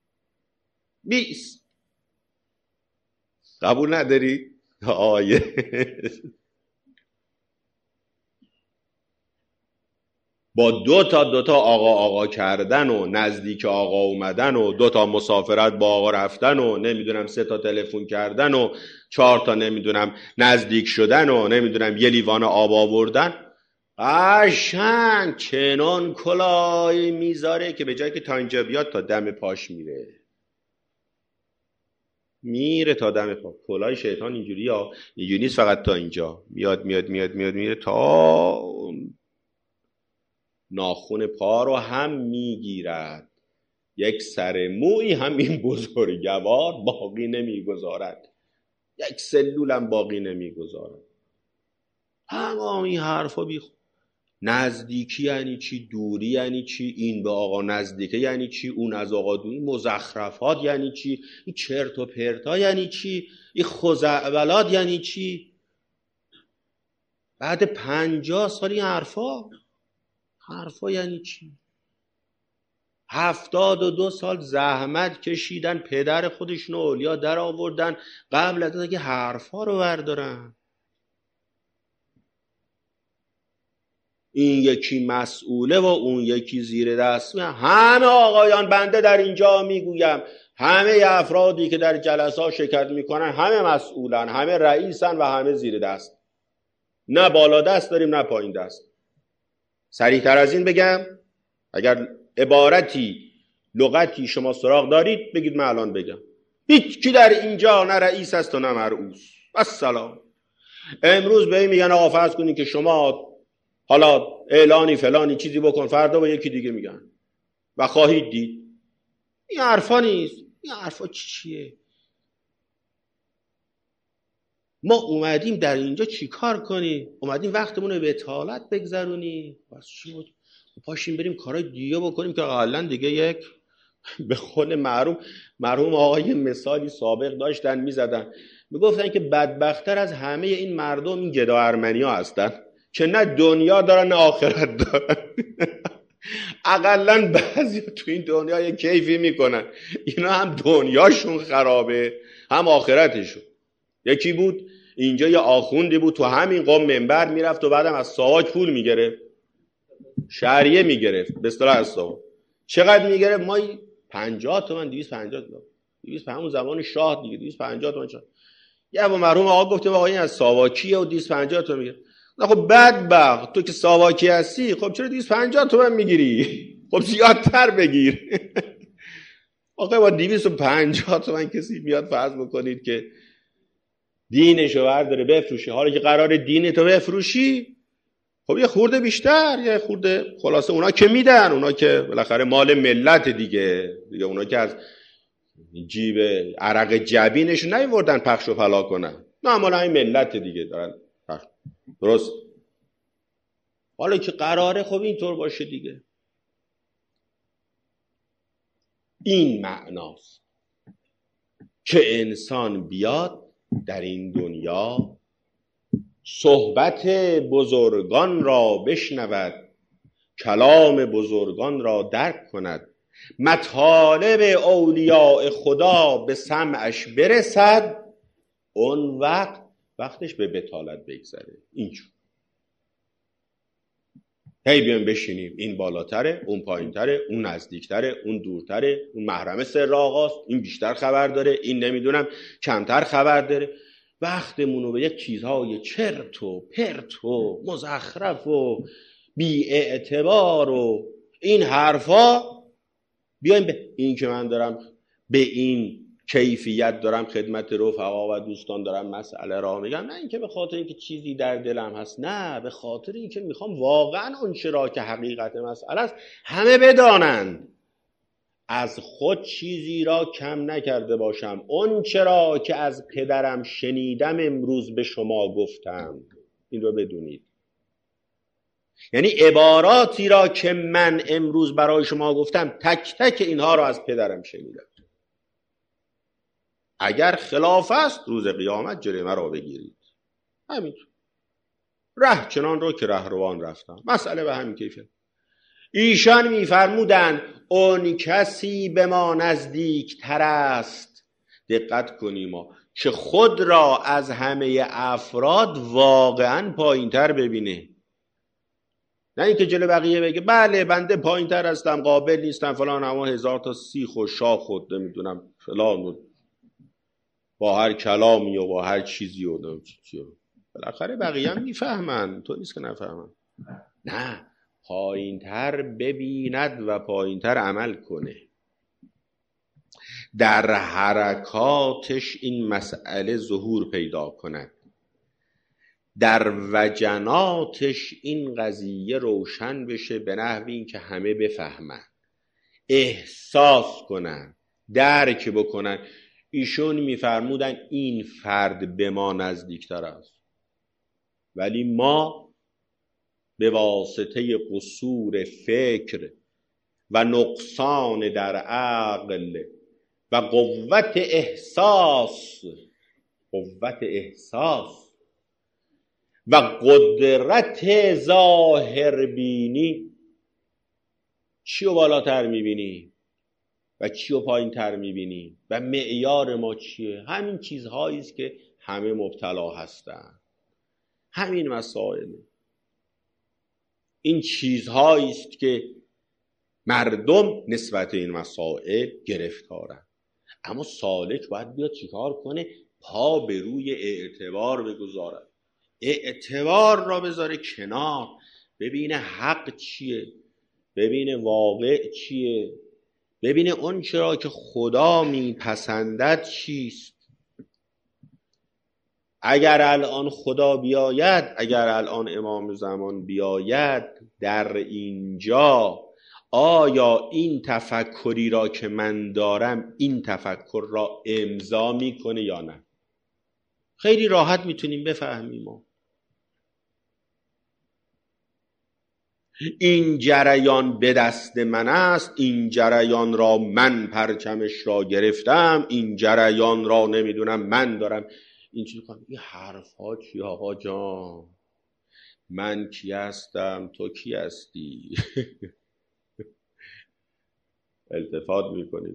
قبول نداری؟ آیه با دو تا آقا کردن و نزدیک آقا اومدن و 2 مسافرت با آقا رفتن و نمیدونم 3 تلفن کردن و 4 نمیدونم نزدیک شدن و نمیدونم 1 لیوان آب آوردن، قشنگ چنان کلاهی میذاره که به جای که تا اینجا بیاد تا دم پاش میره تا دم پا. کلاه شیطان اینجوری نیست فقط تا اینجا، میاد تا ناخن پا رو هم میگیرد. یک سر موی هم این بزرگوار باقی نمیگذارد، یک سلولم باقی نمیگذارد. تمام این حرفا نزدیکی یعنی چی؟ دوری یعنی چی؟ این به آقا نزدیکه یعنی چی؟ اون از آقا دوری؟ مزخرفات یعنی چی؟ این چرت و پرتا یعنی چی؟ این خزعبلات یعنی چی؟ بعد 50 سال این حرفا یعنی چی؟ 72 سال زحمت کشیدن، پدر خودشون و اولیا در آوردن قبل از اینکه حرفا رو بردارن. این یکی مسئوله و اون یکی زیر دست. همه آقایان بنده در اینجا میگویم همه افرادی که در جلسات شرکت میکنن همه مسئولن، همه رئیسن و همه زیر دست. نه بالا دست داریم نه پایین دست. سریعتر از این بگم، اگر عبارتی لغتی شما سراغ دارید بگید من الان بگم. هیچ کی در اینجا نه رئیس است و نه مرئوس. السلام. امروز به این میگن آقا فرض کنید که شما حالا اعلانی فلانی چیزی بکن، فردا با یکی دیگه میگن و خواهید دید. این حرفا نیست. این حرفا چیه؟ ما اومدیم در اینجا چی کار کنیم؟ اومدیم وقتمون رو به اطالت بگذرونیم؟ بس چی بود؟ پاشیم بریم کارهای دیگه بکنیم که اقلا دیگه یک به خود مرحوم آقای مثالی سابق داشتن میزدن، میگفتن که بدبختر از همه این مردم این گدا ارمنیا هستن که نه دنیا دارن نه آخرت دارن. اقلا بعضی تو این دنیا یه کیفی میکنن، اینا هم دنیاشون خرابه هم آخرتشون. یکی بود اینجا یه آخوندی بود تو همین قم منبر میرفت و بعدم از ساواک پول میگرفت، شهریه میگرفت به اصطلاح از ساواک. چقدر میگرفت؟ ما 50 تومن 250 تومن 200 همون زمان شاه دیگه 250 تومن شاه. یه با مرحوم آقا گفتم آقا این از ساواکیه و 250 تومن میگیره. خب بدبخت تو که ساواکی هستی خب چرا 250 تومن میگیری؟ خب زیادتر بگیر. آقا با 250 تومن کسی میاد فرض بکنید که دینشو برداره بفروشه، حالا که قرار دینتو بفروشی خب یه خورده بیشتر، یه خورده خلاصه اونا که میدن، اونا که بالاخره مال ملت دیگه اونا که از جیب عرق جبینشو نیوردن پخش و پلا کنن، نه مال این ملت دیگه دارن پخش. درست. حالا که قراره خب اینطور باشه دیگه. این معناست که انسان بیاد در این دنیا صحبت بزرگان را بشنود، کلام بزرگان را درک کند، مطالب اولیاء خدا به سمعش برسد، اون وقتش به بطالت بگذره. اینجور هی بیایم بشینیم این بالاتره، اون پایینتره، اون نزدیکتره، اون دورتره، اون محرم سر آقاست، این بیشتر خبر داره، این نمیدونم کمتر خبر داره. وقتمونو به یک چیزهای چرت و پرت و مزخرف و بی اعتبار و این حرفا بیایم به این که من دارم به این کیفیت دارم خدمت رفقا و دوستان دارم مسئله را میگم، نه اینکه به خاطر اینکه چیزی در دلم هست، نه به خاطر اینکه میخوام واقعا اون چرا که حقیقت مسئله است همه بدانند، از خود چیزی را کم نکرده باشم، اون چرا که از پدرم شنیدم امروز به شما گفتم. این رو بدونید، یعنی عباراتی را که من امروز برای شما گفتم تک تک اینها را از پدرم شنیدم. اگر خلاف است روز قیامت جلوی مرا بگیرید. همینطور ره چنان رو که رهروان رفتم. مسئله به همین کیفیت. ایشان میفرمودند اون کسی به ما نزدیک تر است، دقت کنیم ما، که خود را از همه افراد واقعا پایین تر ببینه، نه اینکه جلو بقیه بگه بله بنده پایین تر هستم، قابل نیستم فلان، اما هزار تا سیخ و شاخ خود نمیدونم فلان، با هر کلامی و با هر چیزی و بالاخره بقیه هم میفهمن، تو نیست که نفهمن. نه، پایین تر ببیند و پایین تر عمل کنه. در حرکاتش این مسئله ظهور پیدا کند، در وجناتش این قضیه روشن بشه، به نحوی این که همه بفهمن، احساس کنن، درک بکنن. ایشون میفرمودن این فرد به ما نزدیکتر است، ولی ما به واسطه قصور فکر و نقصان در عقل و قوت احساس و قدرت ظاهر بینی، چی رو بالاتر میبینی و چی رو پایین تر میبینی و معیار ما چیه؟ همین چیزهایی است که همه مبتلا هستن، همین مسائل، این چیزهایی است که مردم نسبت این مسائل گرفتارن. اما سالک باید بیاد چیکار کنه؟ پا به روی اعتبار بگذارد، اعتبار را بذاره کنار، ببینه حق چیه، ببینه واقع چیه، ببینه اون چرا که خدا میپسندد چیست. اگر الان خدا بیاید، اگر الان امام زمان بیاید، در اینجا آیا این تفکری را که من دارم این تفکر را امضا میکنه یا نه؟ خیلی راحت میتونیم بفهمیم. ما این جریان به دست من است، این جریان را من پرچمش را گرفتم، این جریان را نمیدونم من دارم این چیز کنم. این حرف ها چی آقا جان؟ من کی هستم؟ تو کی هستی؟ التفات میکنید.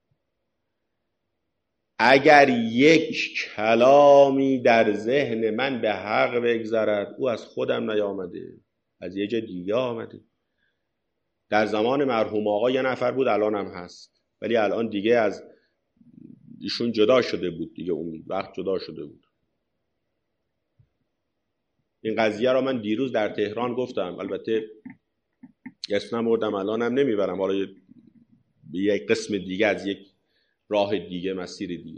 اگر یک کلامی در ذهن من به حق بگذرد، او از خودم نیامده، از یه جا دیگه آمده. در زمان مرحوم آقا یه نفر بود، الان هم هست، ولی الان دیگه از ایشون جدا شده بود دیگه، اون وقت جدا شده بود. این قضیه را من دیروز در تهران گفتم، البته اسم نبردم، الان هم نمیبرم، حالا یک قسم دیگه از یک راه دیگه، مسیر دیگه.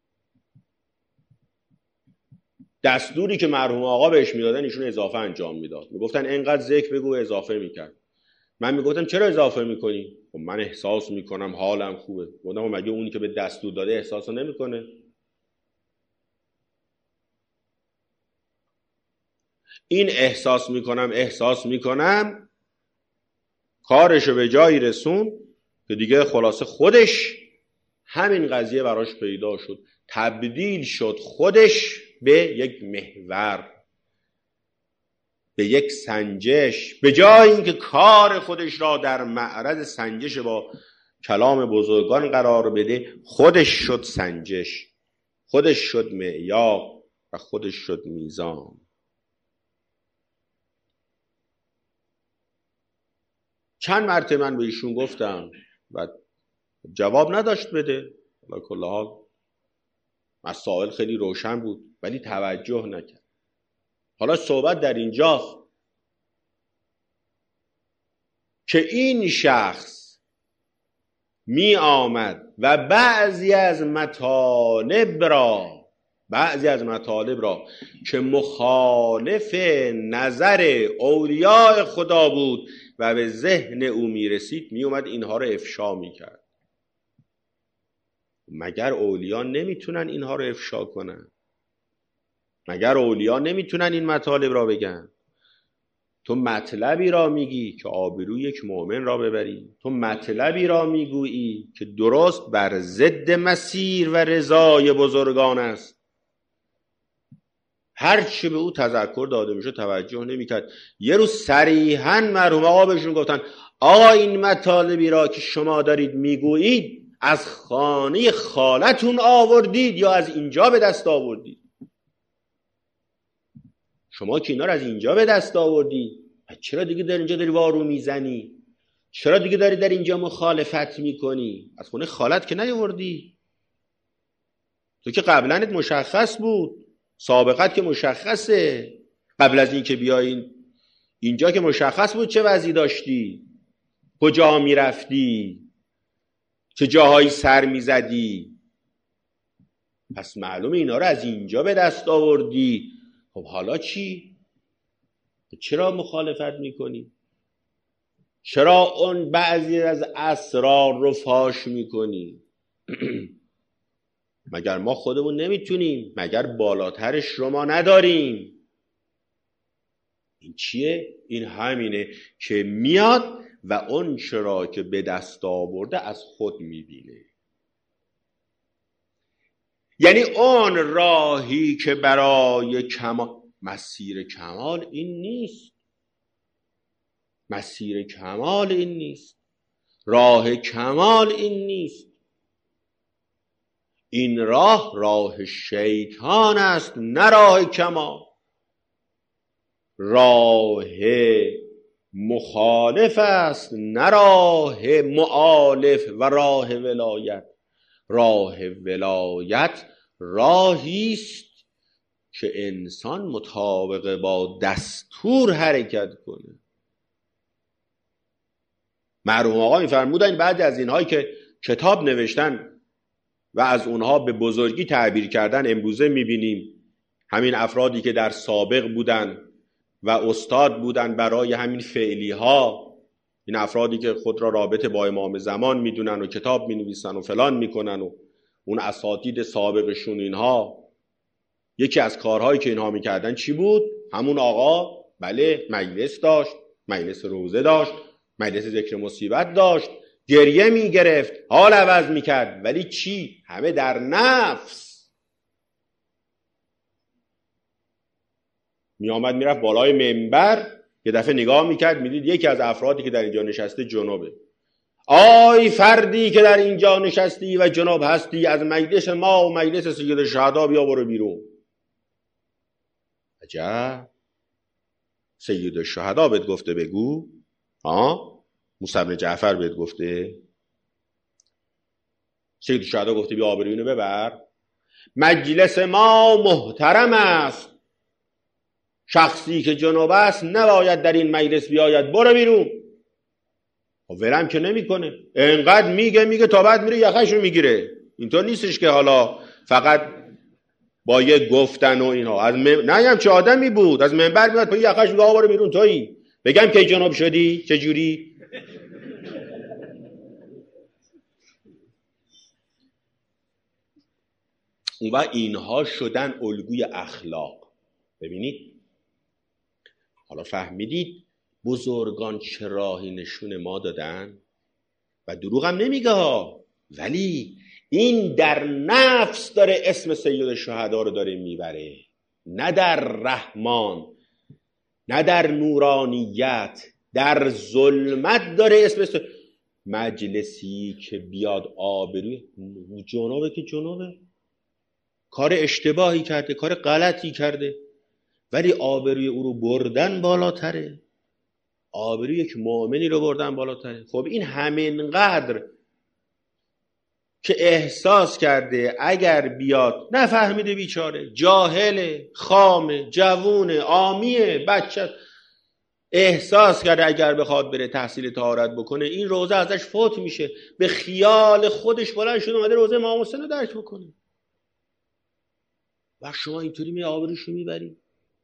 دستوری که مرحوم آقا بهش میدادن ایشون اضافه انجام میداد. میگفتن اینقدر ذکر بگو، اضافه میکرد. من میگفتم چرا اضافه میکنی؟ خب من احساس میکنم حالم خوبه. گفتم مگه اونی که به دستور داده احساس نمیکنه؟ این احساس میکنم کارشو به جایی رسون که دیگه خلاصه خودش همین قضیه براش پیدا شد، تبدیل شد خودش به یک محور، به یک سنجش. به جای اینکه کار خودش را در معرض سنجش با کلام بزرگان قرار بده، خودش شد سنجش، خودش شد معیار و خودش شد میزان. چند مرتبه من به ایشون گفتم و جواب نداشت بده. علی کل حال مسائل خیلی روشن بود ولی توجه نکرد. حالا صحبت در اینجاست که این شخص می آمد و بعضی از مطالب را که مخالف نظر اولیاء خدا بود و به ذهن او می رسید می اومد اینها رو افشا می کرد. مگر اولیاء نمیتونن اینها رو افشا کنن؟ مگر اولیاء نمیتونن این مطالب را بگن؟ تو مطلبی را میگی که آبروی یک مؤمن را ببری، تو مطلبی را میگویی که درست بر ضد مسیر و رضای بزرگان است. هرچی به او تذکر داده میشه توجه نمیکرد. یه روز صریحاً مرحوم آقا بهشون گفتن آقا این مطالبی را که شما دارید میگویید از خانه خالتون آوردید یا از اینجا به دست آوردید؟ شما که اینا رو از اینجا به دست آوردی، چرا دیگه در اینجا داری وارو میزنی؟ چرا دیگه داری در اینجا مخالفت میکنی؟ از خونه خالت که نیاوردی؟ تو که قبلنت مشخص بود، سابقت که مشخصه، قبل از این که بیاین اینجا که مشخص بود چه وضعی داشتی، کجا میرفتی، چه جاهایی سر میزدی. پس معلومه اینا رو از اینجا به دست آوردی. خب حالا چی؟ چرا مخالفت میکنی؟ چرا اون بعضی از اسرار رو فاش میکنی؟ مگر ما خودمون نمیتونیم؟ مگر بالاترش رو ما نداریم؟ این چیه؟ این همینه که میاد و اون چرا که به دست آورده از خود میبینه. یعنی اون راهی که برای مسیر کمال این نیست. مسیر کمال این نیست. راه کمال این نیست. این راه شیطان است، نه راه کمال. راه مخالف است، نه راه مؤالف. و راه ولایت، راه ولایت راهی است که انسان مطابق با دستور حرکت کنه. مرحوم آقا می‌فرمودن بعضی از اینهایی که کتاب نوشتن و از اونها به بزرگی تعبیر کردن امروزه می‌بینیم، همین افرادی که در سابق بودن و استاد بودن برای همین فعلی ها، این افرادی که خود را رابطه با امام زمان میدونن و کتاب مینویسن و فلان میکنن و اون اساتید سابقشون، اینها یکی از کارهایی که اینها میکردن چی بود؟ همون آقا بله مجلس داشت، مجلس روزه داشت، مجلس ذکر مصیبت داشت، گریه میگرفت، حال عوض میکرد، ولی چی؟ همه در نفس. میآمد میرفت بالای منبر، یه دفعه نگاه میکرد میدید یکی از افرادی که در اینجا نشسته جنوبه. آی فردی که در اینجا نشستی و جنوب هستی، از مجلس ما و مجلس سید الشهدا بیا برو بیرون. عجب، سید الشهدا بهت گفته بگو؟ موسی بن جعفر بهت گفته؟ سید الشهدا گفته بیا آبروینو ببر؟ مجلس ما محترم است، شخصی که جنوب است نباید در این مجلس بیاید، برو بیرون. ولم که نمیکنه، انقدر میگه تا بعد میره یخش رو میگیره. اینطور نیستش که حالا فقط با یه گفتن و اینها. نه چه آدمی بود، از منبر میاد پای یخش میگه برو بیرون. تویی بگم که جنوب شدی چه جوری؟ و اینها شدن الگوی اخلاق. ببینید حالا فهمیدید بزرگان چه راهی نشون ما دادن؟ و دروغ هم نمیگه ها، ولی این در نفس داره اسم سید الشهدا رو داره میبره، نه در رحمان، نه در نورانیت، در ظلمت داره اسم مجلسی که بیاد آبروی جنابه که جنابه کار اشتباهی کرده، کار غلطی کرده، ولی آبروی او رو بردن بالاتره، آبروی یک مؤمنی رو بردن بالاتره. خب این همینقدر که احساس کرده اگر بیاد، نفهمیده بیچاره، جاهله، خامه، جوونه، عامیه، بچه، احساس کرده اگر بخواد بره تحصیل طهارت بکنه این روزه ازش فوت میشه، به خیال خودش بلند شده اومده روزه امام حسین رو درک بکنه و شما اینطوری می آبروشو میبری.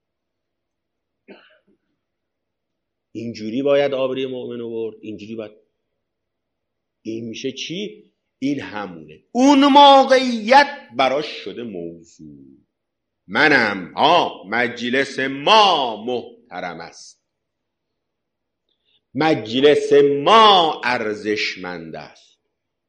اینجوری باید آبروی مؤمن رو برد، اینجوری باید. این میشه چی؟ این همونه، اون موقعیت براش شده موضوع. منم مجلس ما محترم است، مجلس ما ارزشمند است،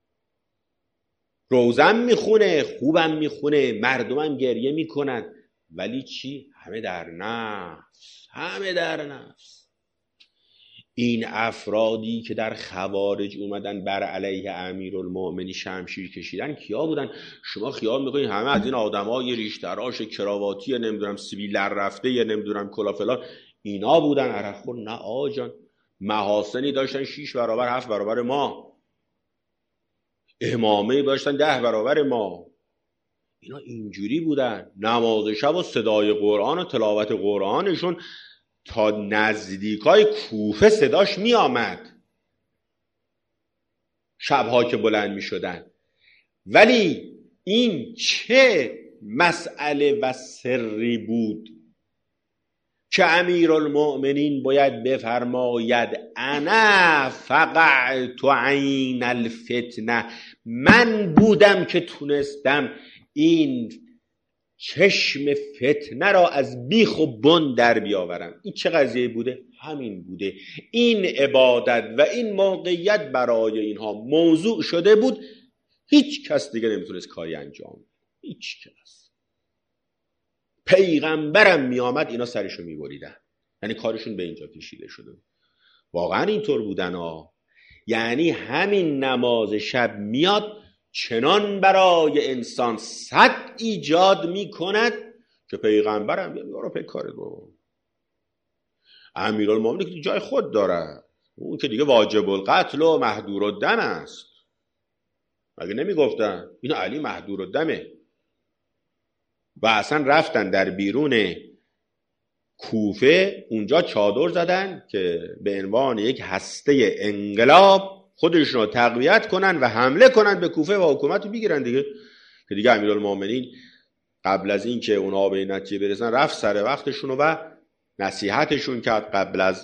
روزم میخونه، خوبم میخونه، مردمم گریه میکنن، ولی چی؟ همه در نفس، همه در نفس. این افرادی که در خوارج اومدن بر علیه امیرالمؤمنین شمشیر کشیدن کیا بودن؟ شما خیال میکنید همه از این آدمای ریش تراش کراواتی نمیدونم سیبیل رفته نمیدونم کلا فلان اینا بودن؟ عرخور نه آجان، محاسنی داشتن 6 برابر 7 برابر ما، امامه داشتن 10 برابر ما. اینا اینجوری بودن. نماز شب و صدای قرآن و تلاوت قرآنشون تا نزدیکای کوفه صداش می آمد شبها که بلند می شدن. ولی این چه مسئله و سری بود که امیرالمؤمنین باید بفرماید انا فقعت عین الفتنه، من بودم که تونستم این چشم فتنه را از بیخ و بن در بیاورم. این چه قضیه بوده؟ همین بوده. این عبادت و این موقعیت برای اینها موضوع شده بود، هیچ کس دیگه نمیتونست کاری انجام بده، هیچ کس. پیغمبرم میآمد اینا سرشو میبریدن، یعنی کارشون به اینجا کشیده شده. واقعا اینطور بودن ها. یعنی همین نماز شب میاد چنان برای انسان صد ایجاد میکند که پیغمبرم یارو پی کارت با امیرالمومنین که جای خود داره، اون که دیگه واجب القتل و محظور الدم است. مگه نمیگفتن این علی محظور الدمه؟ و اصلا رفتن در بیرون کوفه اونجا چادر زدن که به عنوان یک هسته انقلاب خودشون رو تقویت کنن و حمله کنن به کوفه و حکومت رو بگیرن دیگه. که دیگه امیرالمومنین قبل از این که اونها به این نتیجه برسن رفت سر وقتشون و نصیحتشون کرد. قبل از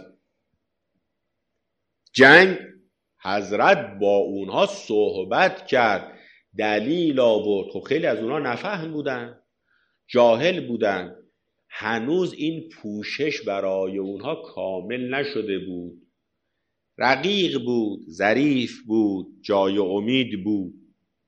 جنگ حضرت با اونها صحبت کرد، دلیل آورد. خب خیلی از اونها نفهم بودن، جاهل بودن، هنوز این پوشش برای اونها کامل نشده بود، رقیق بود، ظریف بود، جای امید بود،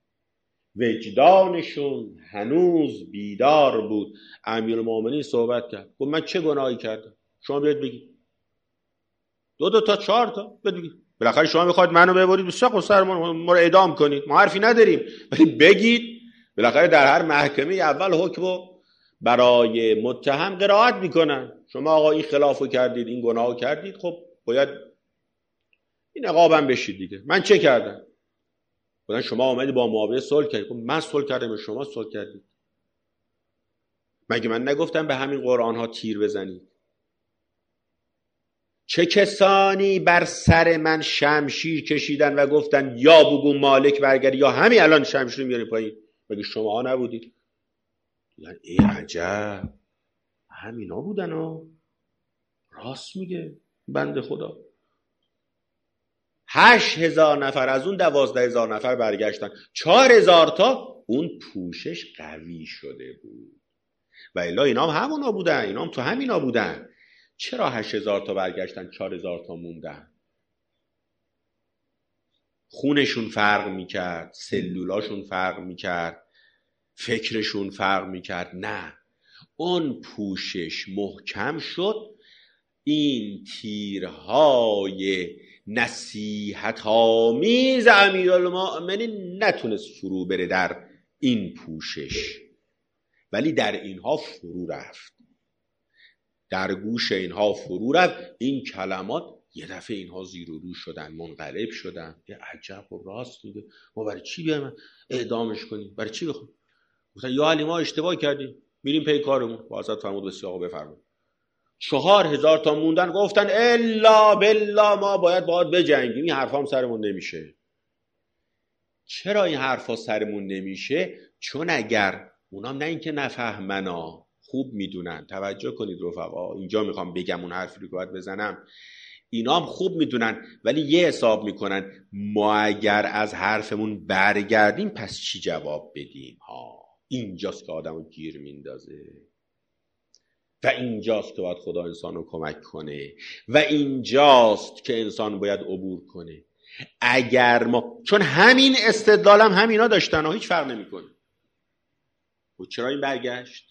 وجدانشون هنوز بیدار بود. امیرالمومنین صحبت کرد، گفت من چه گناهی کردم؟ شما بیاید بگید، 2 تا 4 تا بگید. بالاخره شما میخواید منو ببرید به سق و سر ما رو اعدام کنید، ما حرفی نداریم، ولی بگید. بالاخره در هر محکمه اول حکمو برای متهم قرائت میکنن. شما آقا این خلافو کردید، این گناهو کردید، خب باید این عقابم بشید دیگه. من چه کردم؟ بودن شما اومدی با معاویه صلح کردید. من صلح کردم، شما صلح کردید. مگه من نگفتم به همین قرآن ها تیر بزنید؟ چه کسانی بر سر من شمشیر کشیدن و گفتن یا بگو مالک برگرد یا همین الان شمشیر میاری پایین؟ مگه شما ها نبودید؟ یعنی ای عجب، همینا بودن ها. راست میگه بنده خدا. 8,000 نفر از اون 12,000 نفر برگشتن، 4,000 تا اون پوشش قوی شده بود. و الا اینا هم همونا بودن، اینا هم تو همینا بودن. چرا 8000 تا برگشتن 4000 تا موندن؟ خونشون فرق میکرد، سلولاشون فرق میکرد، فکرشون فرق میکرد؟ نه، اون پوشش محکم شد، این تیرهای نصیحت آمیز امیرالمؤمنین نتونست فرو بره در این پوشش، ولی در اینها فرو رفت، در گوش اینها فرو رفت. این کلمات یه دفعه اینها زیر و رو شدن، منقلب شدن. یه عجب و راست میگه، ما برای چی بیایم اعدامش کنیم؟ برای چی بخوام؟ گفتن یا علی ما اشتباه کردیم، میریم پی کارمون. حضرت فرمود بسیار آقا بفرمایید. 4000 تا موندن، گفتن الا بالله ما باید بجنگیم. این حرفا هم سرمون نمیشه. چرا این حرفا سرمون نمیشه؟ چون اگر اونام نه اینکه نفهمنا، خوب میدونن. توجه کنید رفقا، اینجا میخوام بگم اون حرفی رو که باید بزنم. اینا هم خوب میدونن، ولی یه حساب میکنن ما اگر از حرفمون برگردیم پس چی جواب بدیم؟ اینجاست که آدمو گیر میندازه و اینجاست که باید خدا انسانو کمک کنه و اینجاست که انسان باید عبور کنه. اگر ما، چون همین استدلال هم همینا داشتن و هیچ فرق نمیکنه. و چرا این برگشت؟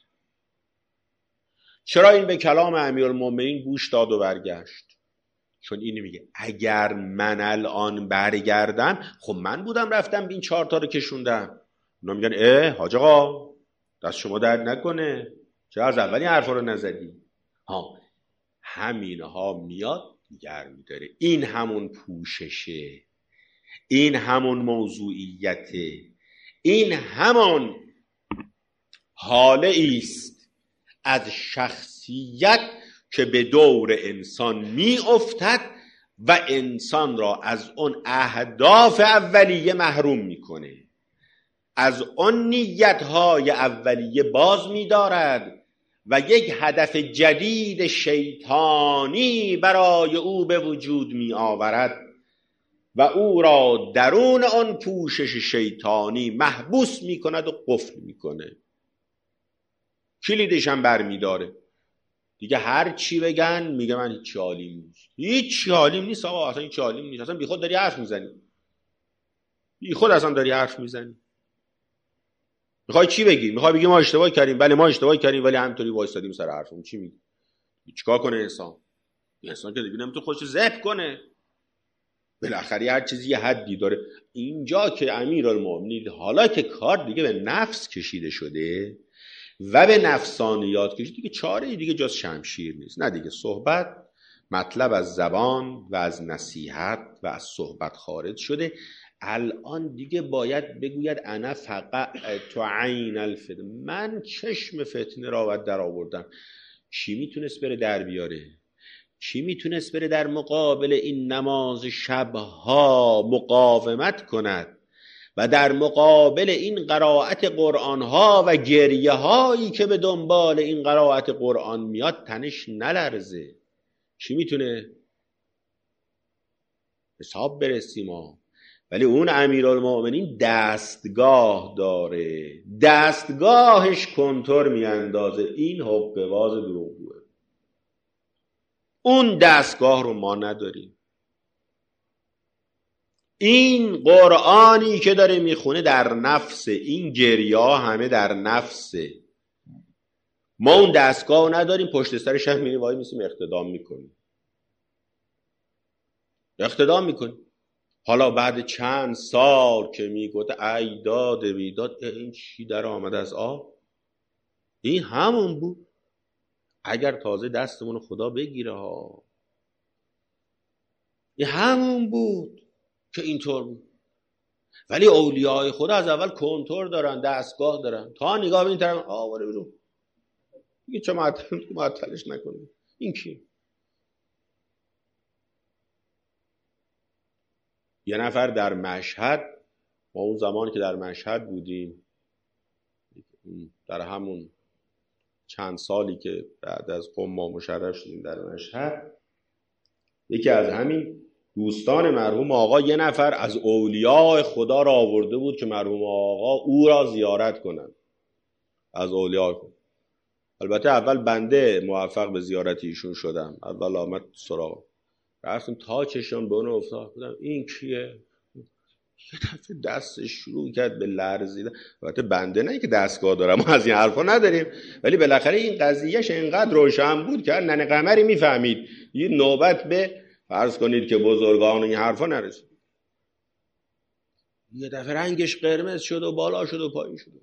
چرا این به کلام امیرالمومنین گوش داد و برگشت؟ چون این میگه اگر من الان برگردم، خب من بودم رفتم این 4 تا رو کشوندم. اونا میگن حاج آقا دست شما درد نکنه، چرا از اولی حرفا رو نزدی؟ همینها میاد دیگر میداره. این همون پوششه، این همون موضوعیته، این همون حاله ایست از شخصیت که به دور انسان می افتد و انسان را از اون اهداف اولیه محروم میکنه، از اون نیتهای اولیه باز می‌دارد و یک هدف جدید شیطانی برای او به وجود می‌آورد و او را درون آن پوشش شیطانی محبوس می‌کند و قفل می‌کنه. کلیدش هم برمی‌داره. دیگه هر چی بگن میگه من هیچ حالیم نیست. هیچ حالیم نیست آقا، اصلا هیچ حالیم نیست. اصلا بیخود داری حرف میزنی. بیخود اصلا داری حرف میزنی. میخوای چی بگی؟ میخوای بگی ما اشتباه کردیم؟ بله ما اشتباه کردیم، ولی همینطوری وایسادیم سر حرفمون. چی میگی؟ چیکار کنه انسان؟ انسان که دیگه نمیتونه خودش ذبح کنه. بالاخره هر چیزی یه حدی داره. اینجا که امیرالمومنین حالا که کار دیگه به نفس کشیده شده و به نفسانیات کشیده، دیگه چاره دیگه جز شمشیر نیست. نه دیگه صحبت، مطلب از زبان و از نصیحت و از صحبت خارج شده. الان دیگه باید بگوید انا فقط تو عین الفتنه، من چشم فتنه را در آوردم. کی میتونست بره در بیاره؟ کی میتونست بره در مقابل این نماز شبها مقاومت کند و در مقابل این قرائت قرآن ها و گریه هایی که به دنبال این قرائت قرآن میاد تنش نلرزه؟ کی میتونه؟ حساب برسیم ما. ولی اون امیرالمومنین دستگاه داره، دستگاهش کنتور میاندازه. این حقه باز دروغگوه. اون دستگاه رو ما نداریم. این قرآنی که داره میخونه در نفسه، این گریه ها همه در نفسه. ما اون دستگاه رو نداریم، پشت سرش هم میریم وای میسیم اقتدام میکنیم. حالا بعد چند سال که میگوده ای داد بیداد، این چی در آمده از آب؟ این همون بود. اگر تازه دستمون خدا بگیره ها، این همون بود که اینطور بود. ولی اولیاء خدا از اول کنتور دارن، دستگاه دارن. تا نگاه به این طرف آواره بیرون، دیگه چه معطلش نکنیم. این کی؟ یه نفر در مشهد، ما اون زمانی که در مشهد بودیم، در همون چند سالی که بعد از قم ما مشرف شدیم در مشهد، یکی از همین دوستان مرحوم آقا یه نفر از اولیاء خدا را آورده بود که مرحوم آقا او را زیارت کنند. از اولیاء خدا البته اول بنده موفق به زیارت ایشون شدم. اول آمد سراغ، رفتیم تا چشم به اون افتاد، بودم این کیه؟ یه دفعه دستش شروع کرد به لرزیدن. البته بنده نه که دستگاه دارم، ما از این حرفا نداریم، ولی بالاخره این قضیهش اینقدر روشن بود که ننه قمری میفهمید یه نوبت به فرض کنید که بزرگان این حرفا نرسید. یه دفعه رنگش قرمز شد و بالا شد و پایین شد.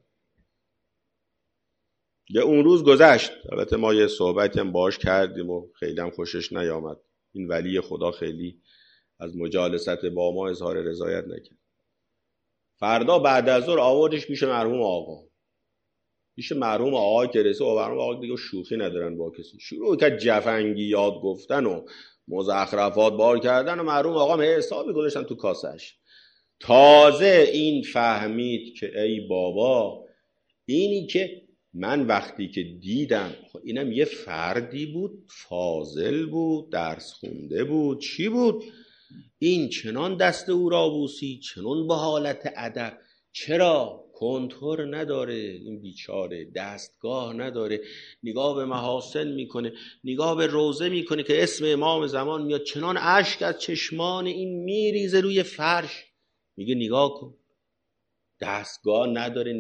یه اون روز گذشت. البته ما یه صحبتی هم باهاش کردیم و خیلی هم خوشش نیامد. این ولی خدا خیلی از مجالست با ما اظهار رضایت نکرد. فردا بعد از ظهر آوردش پیش مرحوم آقا. پیش مرحوم آقا که رسید، و مرحوم آقا دیگه شوخی ندارن با کسی. شروع کرد جفنگی یاد گفتن و مزخرفات بار کردن و مرحوم آقا هم حسابی گذاشتن تو کاسش. تازه این فهمید که ای بابا، اینی که من وقتی که دیدم اینم یه فردی بود، فاضل بود، درس خونده بود، چی بود؟ این چنان دست او را بوسی، چنان به حالت ادب. چرا؟ کنتور نداره این بیچاره، دستگاه نداره، نگاه به محاسن میکنه، نگاه به روزه میکنه که اسم امام زمان میاد، چنان اشک از چشمان این میریزه روی فرش. میگه نگاه کن، دستگاه نداره،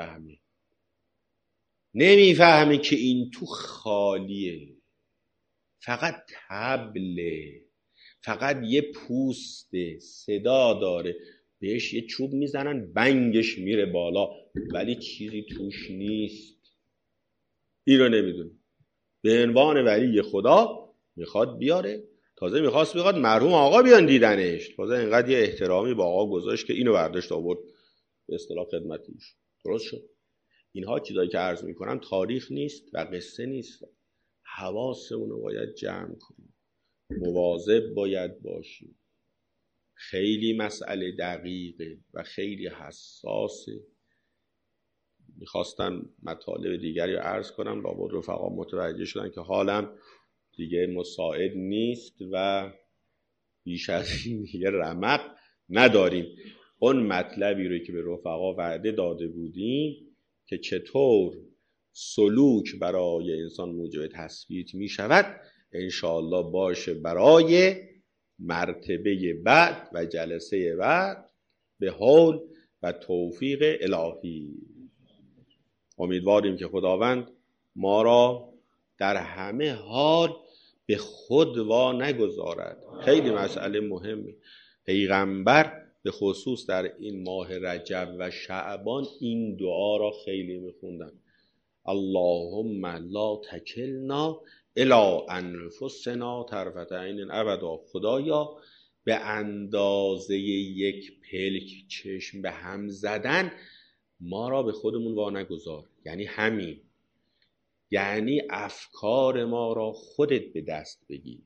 نمیفهمه که این تو خالیه، فقط طبله، فقط یه پوست صدا داره، بهش یه چوب میزنن بنگش میره بالا، ولی چیزی توش نیست. این رو نمیدونه. به عنوان ولی خدا میخواد بیاره. تازه میخواست بخواد مرحوم آقا بیان دیدنش. تازه اینقدر یه احترامی با آقا گذاشت که اینو برداشت آورد به اصطلاح خدمتیش. درست شد. اینها چیزایی که عرض میکنم تاریخ نیست و قصه نیست. حواسمون رو باید جمع کنیم، مواظب باید باشیم. خیلی مسئله دقیقه و خیلی حساسه. میخواستم مطالب دیگری رو عرض کنم، لابد رفقا متوجه شدن که حالم دیگه مساعد نیست و بیش از این دیگه رمق نداریم. اون مطلبی رو که به رفقا وعده داده بودیم که چطور سلوک برای انسان موجب تثبیت می شود، انشاءالله باشه برای مرتبه بعد و جلسه بعد به حول و توفیق الهی. امیدواریم که خداوند ما را در همه حال به خود وا نگذارد. خیلی مسئله مهمه. پیغمبر به خصوص در این ماه رجب و شعبان این دعا را خیلی میخوندن: اللهم لا تکلنا الی انفسنا طرفة عین ابدا. خدایا به اندازه یک پلک چشم به هم زدن ما را به خودمون وا نگذار. یعنی همین، یعنی افکار ما را خودت به دست بگیر،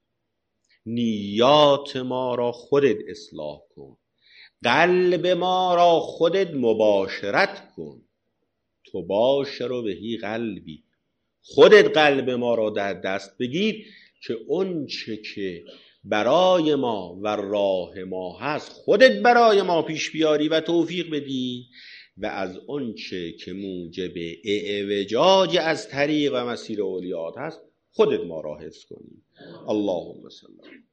نیات ما را خودت اصلاح کن، قلب ما را خودت مباشرت کن. تو باشر بهی قلبی، خودت قلب ما را در دست بگیر که اون چه که برای ما و راه ما هست خودت برای ما پیش بیاری و توفیق بدی، و از اون چه که موجب اعوجاج از طریق و مسیر اولیات هست خودت ما را حفظ کنی. اللهم صل